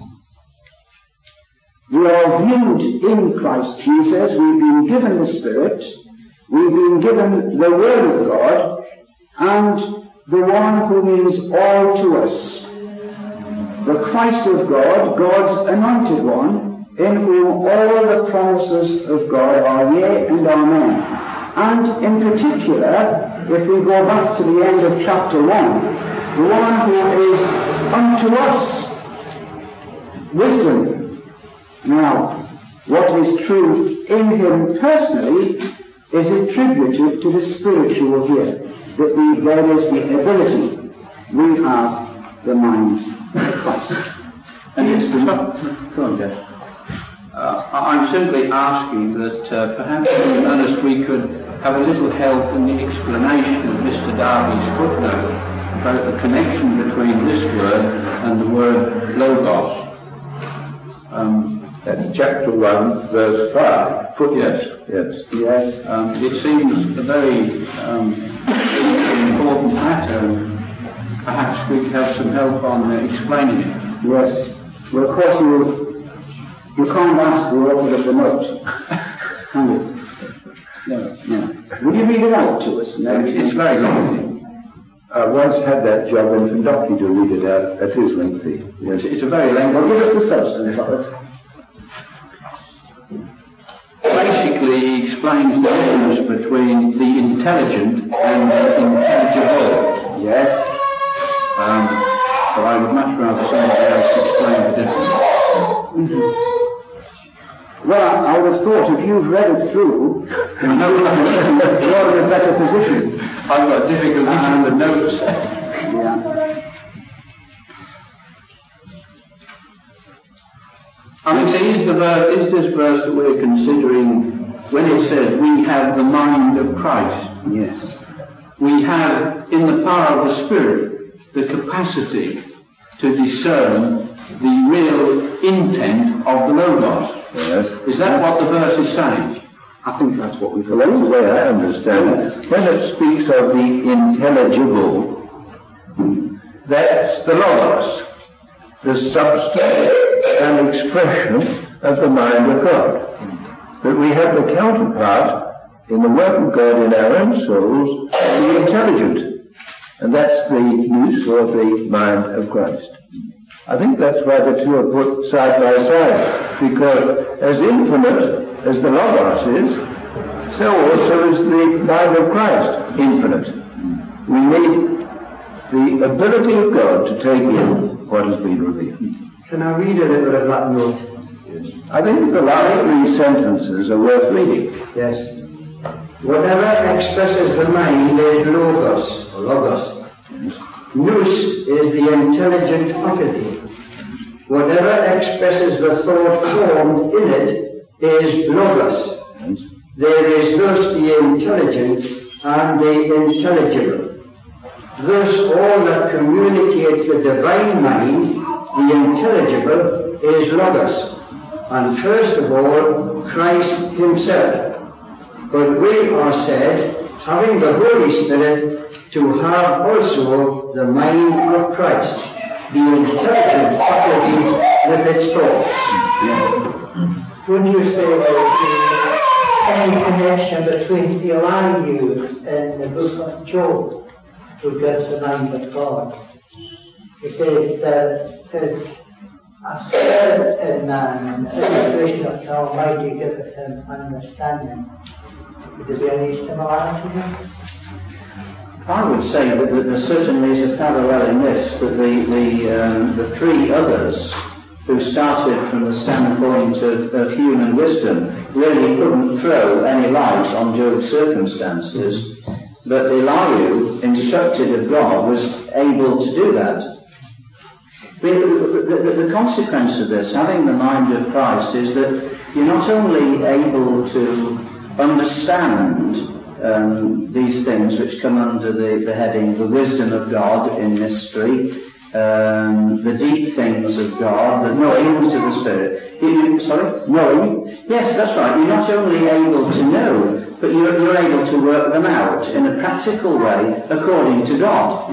Speaker 2: We are viewed in Christ Jesus. We've been given the Spirit. We've been given the Word of God, and the one who means all to us. The Christ of God, God's anointed one, in whom all the promises of God are yea and amen. And in particular, if we go back to the end of chapter one, the one who is unto us wisdom. Now, what is true in him personally is attributed to the spiritual here, that the, there is the ability. We have the mind of Christ.
Speaker 6: And it's the... Go on, Jeff. Uh, I'm simply asking that uh, perhaps, Ernest, we could have a little help in the explanation of Mister Darby's footnote about the connection between this word and the word logos. Um,
Speaker 3: That's chapter one, verse five.
Speaker 6: Footnote.
Speaker 3: Yes.
Speaker 2: Yes.
Speaker 6: Um, it seems a very um, important matter, and perhaps we could have some help on uh, explaining it.
Speaker 2: Yes. Well, of course, you, you can't ask the author of the note, can you?
Speaker 6: No.
Speaker 2: No. Will you read it out to us?
Speaker 6: No, it's very lengthy.
Speaker 3: I once had that job in Kentucky to read it out. It is lengthy.
Speaker 6: Yes, it's a very lengthy.
Speaker 2: Well, give us the substance of it.
Speaker 6: Basically, he explains the difference between the intelligent and the intelligible.
Speaker 2: Yes.
Speaker 6: Um, but I would much rather somebody else explain the difference.
Speaker 2: Mm-hmm. Well, I would have thought if you've read it through, you're in a better position.
Speaker 6: I've got difficulties um, with the notes.
Speaker 2: Yeah.
Speaker 6: I mean, so is, the verse, is this verse that we're considering, when it says we have the mind of Christ?
Speaker 2: Yes.
Speaker 6: We have, in the power of the Spirit, the capacity to discern the real intent of the Logos.
Speaker 3: Yes.
Speaker 6: Is that what the verse is saying?
Speaker 2: I think that's what we've
Speaker 3: Well, that's the way I understand it. When it speaks of the intelligible, that's the Logos, the substance and expression of the mind of God. But we have the counterpart in the work of God in our own souls, the intelligent, and that's the use of the mind of Christ. I think that's why the two are put side by side, because as infinite as the Logos is, so also is the mind of Christ infinite. We need the ability of God to take in what has been revealed.
Speaker 8: Can I read a little of that note?
Speaker 3: I think the last three sentences are worth reading.
Speaker 8: Yes. Whatever expresses the mind is logos, or logos. Nous is the intelligent faculty. Whatever expresses the thought formed in it is logos. There is thus the intelligent and the intelligible. Thus all that communicates the divine mind, the intelligible, is logos. And first of all, Christ himself. But we are said, having the Holy Spirit, to have also the mind of Christ, the intelligent faculty with its thoughts.
Speaker 2: Yes.
Speaker 8: Would you say that any connection between Elihu and the book of Job, who gives the mind of God? It says that his a spirit in man, and the vision of the Almighty giveth him understanding. Would there be any similarity there?
Speaker 4: I would say that, that there certainly is a parallel in this, that the the, um, the three others who started from the standpoint of, of human wisdom really couldn't throw any light on Job's circumstances, but Elihu, instructed of God, was able to do that. The, the, the consequence of this, having the mind of Christ, is that you're not only able to understand um, these things which come under the, the heading the wisdom of God in mystery, um, the deep things of God, the knowings of the Spirit. You, sorry? Knowing? Yes, that's right. You're not only able to know, but you're, you're able to work them out in a practical way according to God.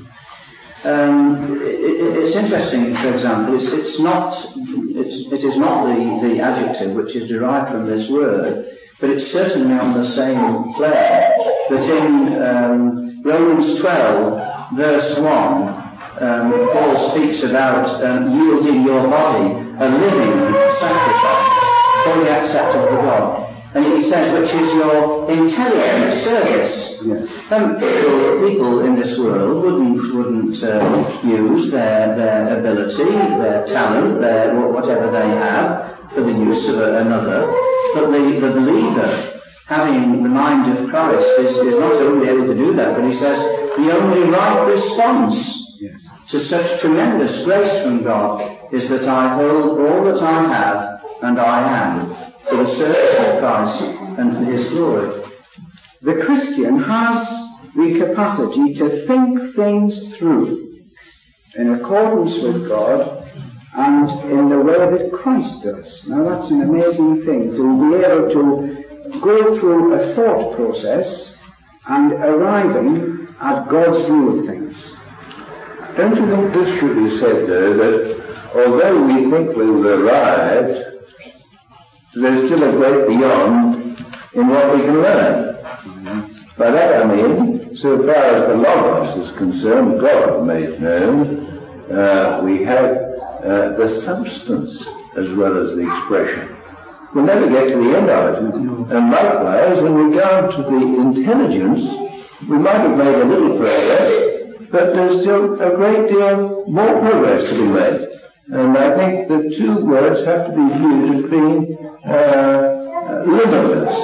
Speaker 4: Um, it, it, it's interesting, for example, it's, it's not, it's, it is not the, the adjective which is derived from this word, but it's certainly on the same plane, that in um, Romans twelve, verse one, um, Paul speaks about um, yielding your body a living sacrifice, fully acceptable to God. And he says, which is your intelligent service.
Speaker 2: Yes.
Speaker 4: Um, people, people in this world wouldn't wouldn't uh, use their, their ability, their talent, their whatever they have for the use of a, another. But the, the believer, having the mind of Christ, is, is not only able to do that, but he says the only right response
Speaker 2: Yes.
Speaker 4: to such tremendous grace from God is that I hold all that I have and I am for the service of Christ and for his glory.
Speaker 2: The Christian has the capacity to think things through in accordance with God and in the way that Christ does. Now that's an amazing thing, to be able to go through a thought process and arriving at God's view of things.
Speaker 3: Don't you think this should be said, though, that although we think we've arrived, there's still a great beyond in what we can learn. By that I mean, so far as the Logos is concerned, God made known, uh, we have uh, the substance as well as the expression. We'll never get to the end of it. And likewise, in regard to the intelligence, we might have made a little progress, but there's still a great deal more progress to be made. And I think the two words have to be viewed as being uh, limitless.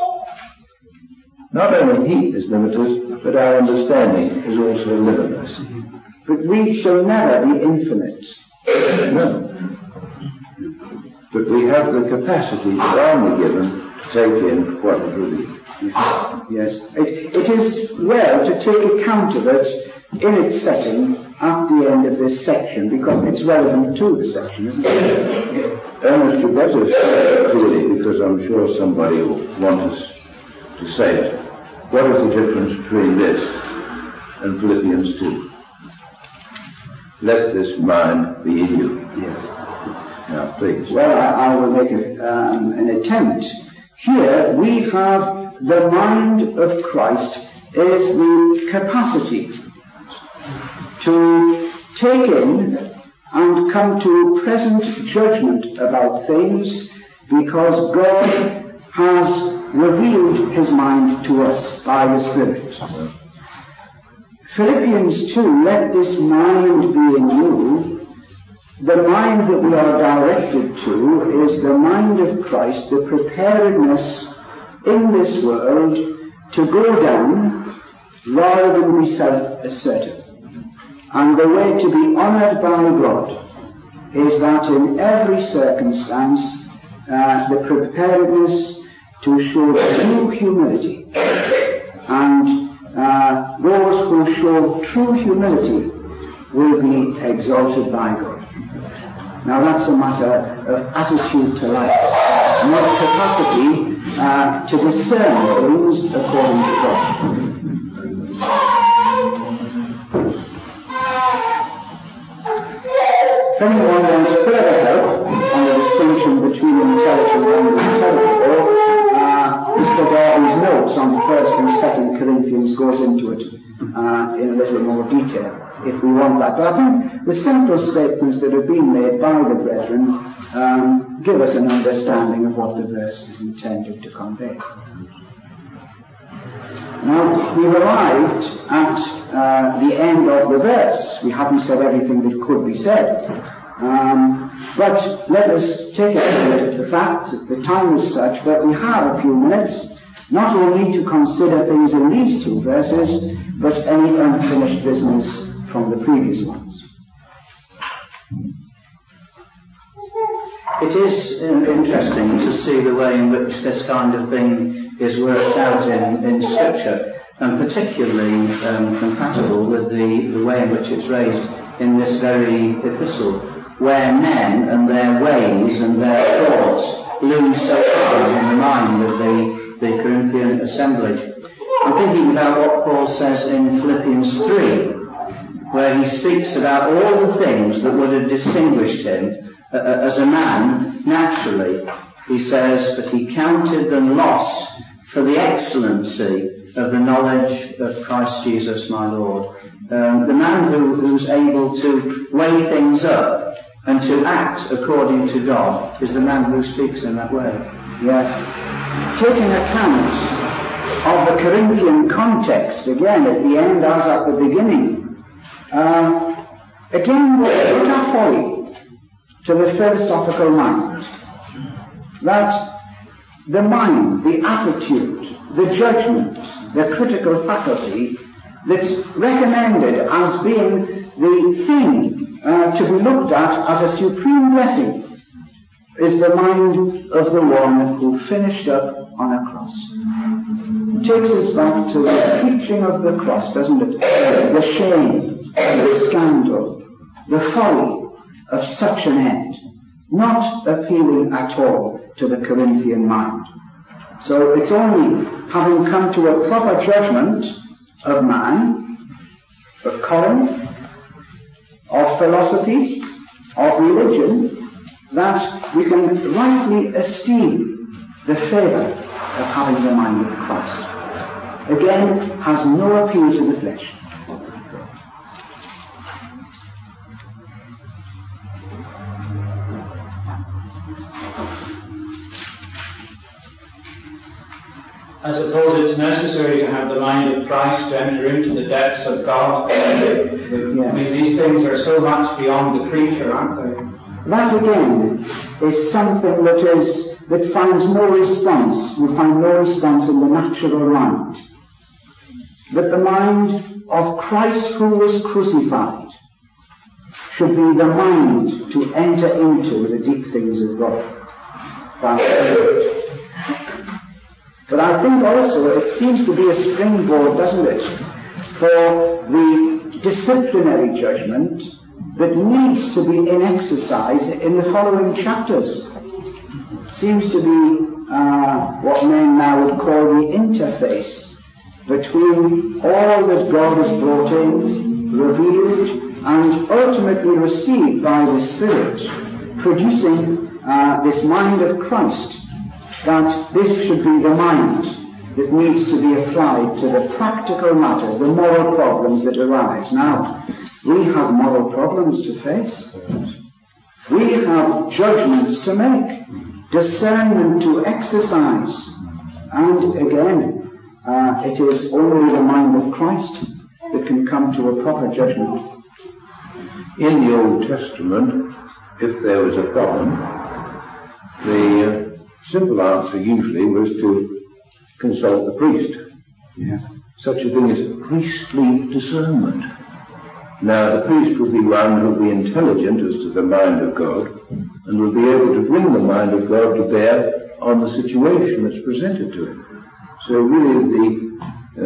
Speaker 3: Not only he is limitless, but our understanding is also limitless.
Speaker 2: But we shall never be infinite.
Speaker 3: No. But we have the capacity divinely given to take in what is revealed.
Speaker 2: Yes. It, it is well to take account of it in its setting at the end of this section, because it's relevant to the section, isn't it?
Speaker 3: Ernest, you better say it clearly, because I'm sure somebody will want us to say it. What is the difference between this and Philippians two? Let this mind be in you.
Speaker 2: Yes.
Speaker 3: Now, please.
Speaker 2: Well, I, I will make a, um, an attempt. Here we have the mind of Christ is the capacity to take in and come to present judgment about things, because God has revealed his mind to us by the Spirit. Philippians two, let this mind be in you. The mind that we are directed to is the mind of Christ, the preparedness in this world to go down rather than be self-assertive. And the way to be honoured by God is that in every circumstance, uh, the preparedness to show true humility. And uh, those who show true humility will be exalted by God. Now that's a matter of attitude to life, not capacity uh, to discern things according to God. If anyone wants further help on the distinction between intelligent and intelligible, uh, Mister Darby's notes on First and Second Corinthians goes into it uh, in a little more detail, if we want that. But I think the central statements that have been made by the brethren um, give us an understanding of what the verse is intended to convey. Now, we've arrived at uh, the end of the verse. We haven't said everything that could be said. Um, but let us take advantage of the fact that the time is such that we have a few minutes, not only to consider things in these two verses, but any unfinished business from the previous ones.
Speaker 4: It is uh, interesting to see the way in which this kind of thing is worked out in, in Scripture, and particularly um, compatible with the, the way in which it's raised in this very epistle, where men and their ways and their thoughts loom so hard in the mind of the, the Corinthian assembly. I'm thinking about what Paul says in Philippians three, where he speaks about all the things that would have distinguished him uh, as a man naturally. He says, but he counted them loss for the excellency of the knowledge of Christ Jesus my Lord, um, the man who, who's able to weigh things up and to act according to God is the man who speaks in that way.
Speaker 2: Yes. Taking account of the Corinthian context, again at the end as at the beginning, uh, again what a folly to the philosophical mind, that the mind, the attitude, the judgment, the critical faculty that's recommended as being the thing uh, to be looked at as a supreme blessing is the mind of the one who finished up on a cross. It takes us back to the preaching of the cross, doesn't it? The shame, the scandal, the folly of such an end, not appealing at all to the Corinthian mind. So it's only having come to a proper judgment of man, of Corinth, of philosophy, of religion, that we can rightly esteem the favour of having the mind of Christ. Again, has no appeal to the flesh.
Speaker 7: I suppose it's necessary to have the mind of Christ to enter into the depths of God. Yes. I mean, these things are so much beyond the creature, aren't they?
Speaker 2: That again is something that is that finds no response. We find no response in the natural mind. That the mind of Christ who was crucified should be the mind to enter into the deep things of God. That's But I think also it seems to be a springboard, doesn't it, for the disciplinary judgment that needs to be in exercise in the following chapters. It seems to be uh, what men now would call the interface between all that God has brought in, revealed, and ultimately received by the Spirit, producing uh, this mind of Christ. That this should be the mind that needs to be applied to the practical matters, the moral problems that arise. Now, we have moral problems to face. We have judgments to make, discernment to exercise. And again, uh, it is only the mind of Christ that can come to a proper judgment.
Speaker 3: In the Old Testament, if there was a problem, the uh, simple answer usually was to consult the priest.
Speaker 2: Yeah.
Speaker 3: Such a thing as priestly discernment. Now, the priest would be one who would be intelligent as to the mind of God and would be able to bring the mind of God to bear on the situation that's presented to him. So really the, uh,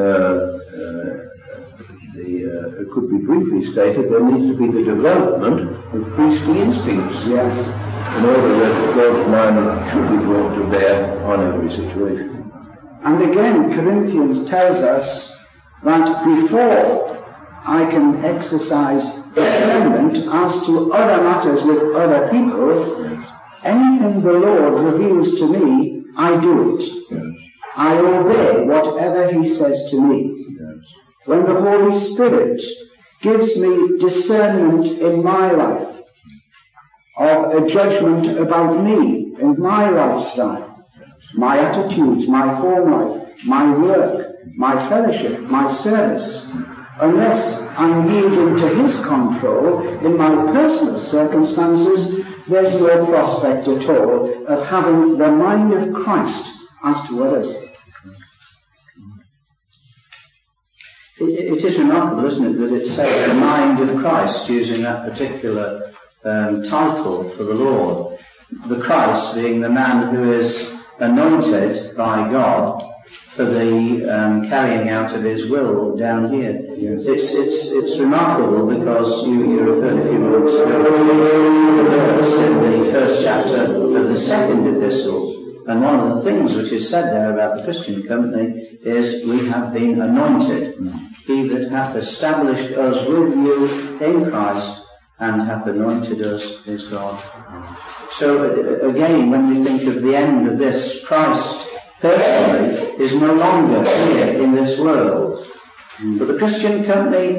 Speaker 3: uh, the uh, it could be briefly stated, there needs to be the development of priestly instincts.
Speaker 2: Yes.
Speaker 3: In order that God's mind should be brought to bear on every situation.
Speaker 2: And again, Corinthians tells us that before I can exercise discernment as to other matters with other people, anything the Lord reveals to me, I do it.
Speaker 3: Yes.
Speaker 2: I obey whatever He says to me.
Speaker 3: Yes.
Speaker 2: When the Holy Spirit gives me discernment in my life, of a judgment about me and my lifestyle, my attitudes, my home life, my work, my fellowship, my service, unless I'm yielding to His control in my personal circumstances, there's no prospect at all of having the mind of Christ as to others.
Speaker 4: It, it is remarkable, isn't it, that it says the mind of Christ, using that particular Um, title for the Lord, the Christ being the man who is anointed by God for the um, carrying out of His will down here. Yes. It's it's it's remarkable because you, you referred a few moments ago to the verse in the first chapter of the second epistle, and one of the things which is said there about the Christian company is we have been anointed. Mm. He that hath established us with you in Christ and hath anointed us is God. So again, when we think of the end of this, Christ personally is no longer here in this world. But the Christian company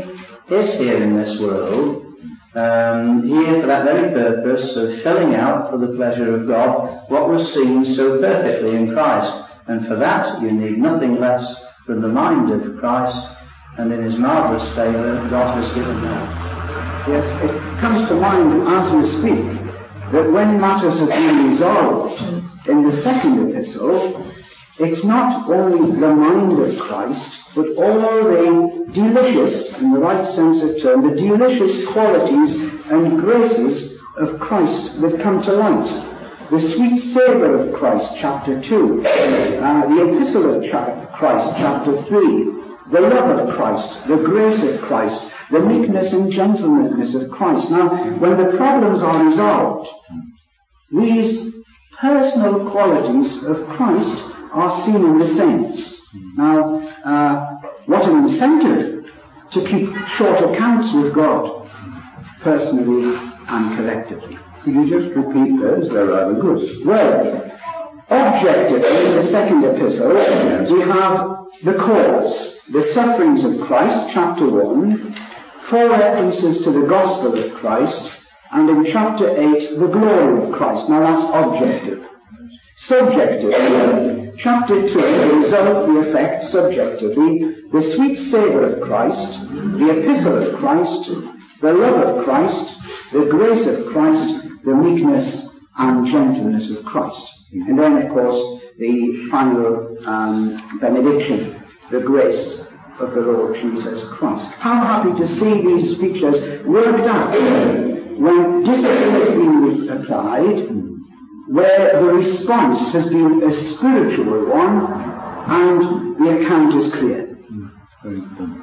Speaker 4: is here in this world, um, here for that very purpose of filling out for the pleasure of God what was seen so perfectly in Christ. And for that you need nothing less than the mind of Christ, and in his marvellous favour God has given that.
Speaker 2: Yes, it comes to mind as we speak that when matters have been resolved in the second epistle, it's not only the mind of Christ, but all the delicious, in the right sense of the term, the delicious qualities and graces of Christ that come to light. The sweet savour of Christ, chapter two. Uh, the epistle of cha- Christ, chapter three. The love of Christ, the grace of Christ, the meekness and gentleness of Christ. Now, when the problems are resolved, these personal qualities of Christ are seen in the saints. Now, uh, what an incentive to keep short accounts with God, personally and collectively.
Speaker 3: Could you just repeat those? They're rather good.
Speaker 2: Well, objectively, in the second epistle, we have the cause, the sufferings of Christ, chapter one, four references to the gospel of Christ, and in chapter eight, the glory of Christ. Now that's objective. Subjectively, chapter two, the result, the effect, subjectively, the sweet savour of Christ, the epistle of Christ, the love of Christ, the grace of Christ, the meekness and gentleness of Christ. And then, of course, the final um, benediction, the grace of the Lord Jesus Christ. How happy to see these features worked out when discipline has been applied, where the response has been a spiritual one, and the account is clear.
Speaker 3: Very good.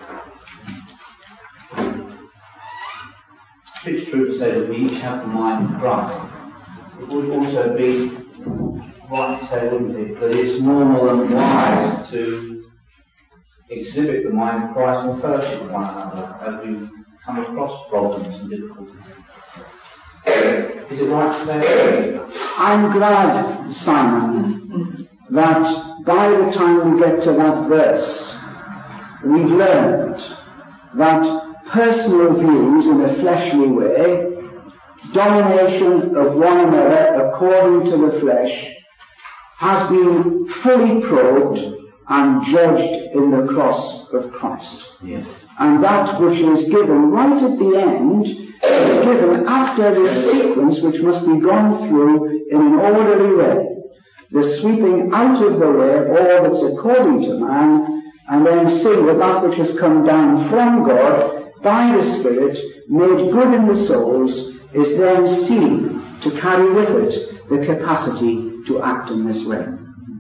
Speaker 7: It's true to say that we each have the mind of Christ. It would also be right to say, wouldn't it, that it's normal and wise to exhibit the mind of Christ in fellowship with one another as we come across problems and difficulties. Is it right to say that?
Speaker 2: I'm glad, Simon, that by the time we get to that verse, we've learned that personal views in a fleshly way, domination of one another according to the flesh, has been fully probed and judged in the cross of Christ.
Speaker 4: Yes.
Speaker 2: And that which is given right at the end is given after this sequence which must be gone through in an orderly way. The sweeping out of the way all that's according to man, and then seeing that that which has come down from God by the Spirit, made good in the souls, is then seen to carry with it the capacity to act in this way.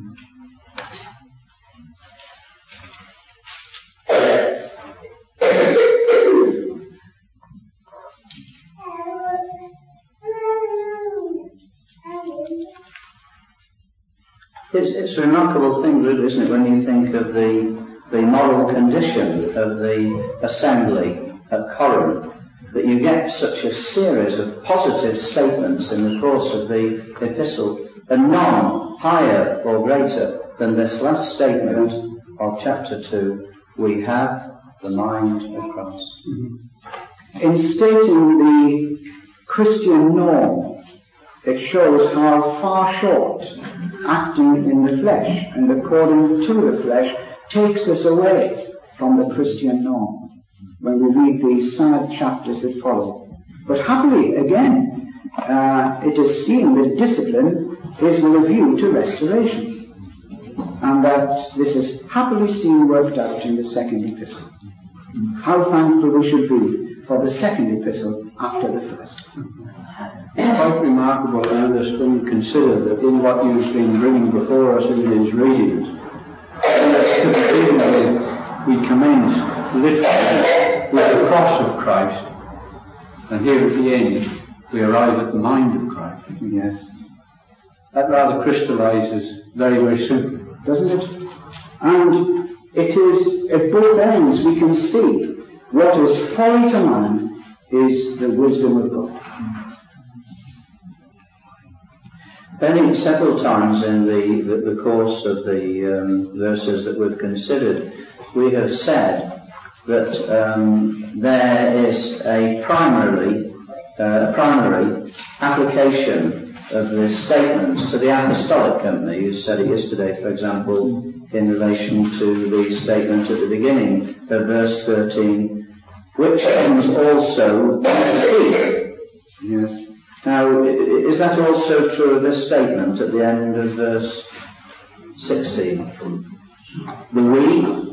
Speaker 4: It's, it's a remarkable thing, really, isn't it, when you think of the, the moral condition of the assembly at Corinth, that you get such a series of positive statements in the course of the epistle, and none higher or greater than this last statement of chapter two, we have the mind of Christ.
Speaker 2: In stating the Christian norm, it shows how far short acting in the flesh and according to the flesh takes us away from the Christian norm when we read these sad chapters that follow. But happily, again, uh, it is seen that discipline is with a view to restoration, and that this is happily seen worked out in the second epistle. How thankful we should be for the second epistle after the first.
Speaker 6: Quite remarkable, Ernest, when you consider that in what you've been bringing before us in these readings, to begin with, we commence literally with the cross of Christ, and here at the end, we arrive at the mind of Christ.
Speaker 2: Yes.
Speaker 6: That rather crystallizes very, very simply.
Speaker 2: Doesn't it? And it is at both ends we can see what is folly to man is the wisdom of God.
Speaker 4: Benny, several times in the, the, the course of the um, verses that we've considered, we have said that um, there is a primarily, uh, primary application of this statement to the Apostolic Company. You said it yesterday, for example, in relation to the statement at the beginning of verse thirteen, which things also speak.
Speaker 2: Yes.
Speaker 4: Now, is that also true of this statement at the end of verse sixteen? The we?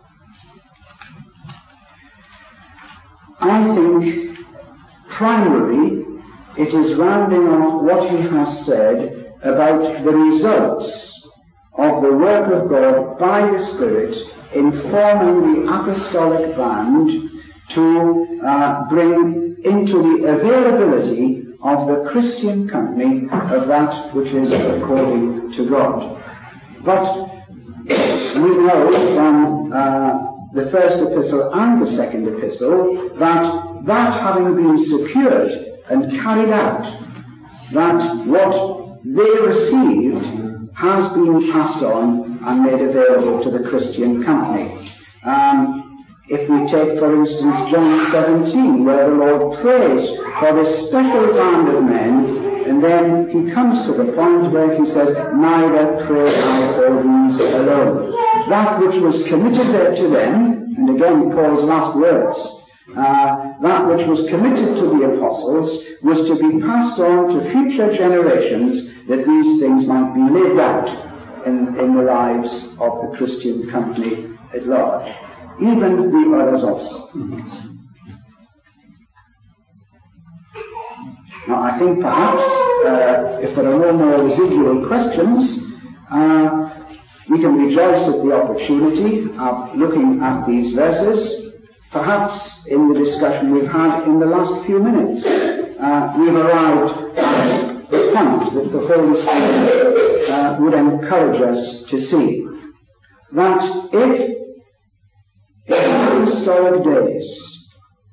Speaker 2: I think primarily it is rounding off what he has said about the results of the work of God by the Spirit in forming the apostolic band to uh, bring into the availability of the Christian company of that which is according to God. But we know from uh, the first epistle and the second epistle that that having been secured and carried out, that what they received has been passed on and made available to the Christian company. Um, if we take, for instance, John seventeen, where the Lord prays for this special band of men, and then he comes to the point where he says, neither pray I for these alone. That which was committed there to them, and again Paul's last words, uh, that which was committed to the apostles was to be passed on to future generations, that these things might be lived out in, in the lives of the Christian company at large. Even the others also. Now I think perhaps, uh, if there are no more residual questions, uh, we can rejoice at the opportunity of looking at these verses. Perhaps in the discussion we've had in the last few minutes, uh, we've arrived at the point that the Holy Spirit uh, would encourage us to see. That if in the apostolic days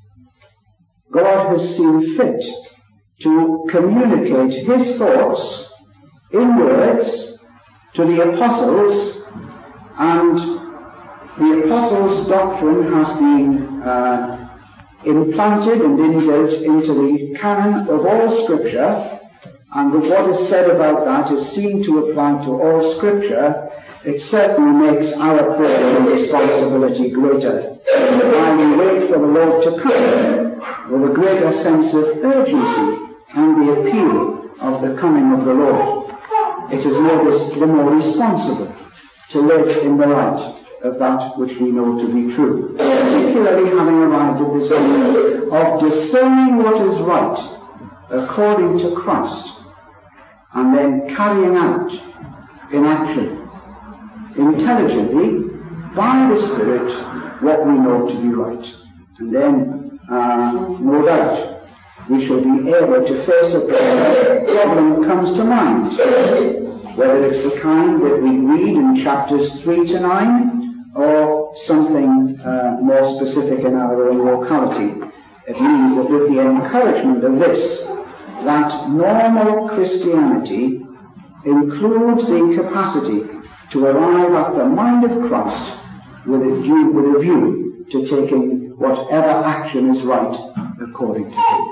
Speaker 2: God has seen fit to communicate his thoughts in words to the apostles, and the apostles' doctrine has been uh, implanted and inbuilt into the canon of all Scripture, and that what is said about that is seen to apply to all Scripture, it certainly makes our prayer and responsibility greater. While we wait for the Lord to come, with a greater sense of urgency and the appeal of the coming of the Lord, it is more, the more responsible to live in the light of that which we know to be true, particularly having arrived at this point of discerning what is right according to Christ, and then carrying out in action, intelligently, by the Spirit, what we know to be right. And then, uh, no doubt, we shall be able to face a problem that comes to mind, whether it's the kind that we read in chapters three to nine, or something uh, more specific in our own locality. It means that with the encouragement of this, that normal Christianity includes the capacity to arrive at the mind of Christ with a, due, with a view to taking whatever action is right according to him.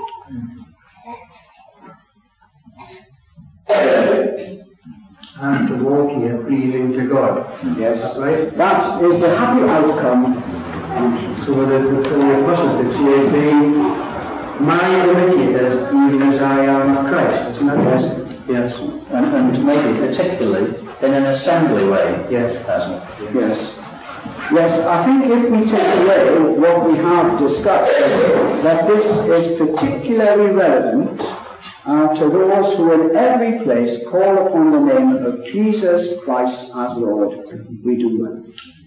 Speaker 8: And to walk here pleasing to God.
Speaker 2: Yes,
Speaker 8: right?
Speaker 2: That is the happy outcome.
Speaker 8: So the, the, the apostles could say, be my imitators even as I am Christ. Isn't that right?
Speaker 4: Yes, and, and maybe particularly in an assembly way.
Speaker 8: Yes.
Speaker 4: Hasn't it?
Speaker 2: Yes. Yes, I think if we take away what we have discussed, that this is particularly relevant uh, to those who in every place call upon the name of Jesus Christ as Lord. We do well.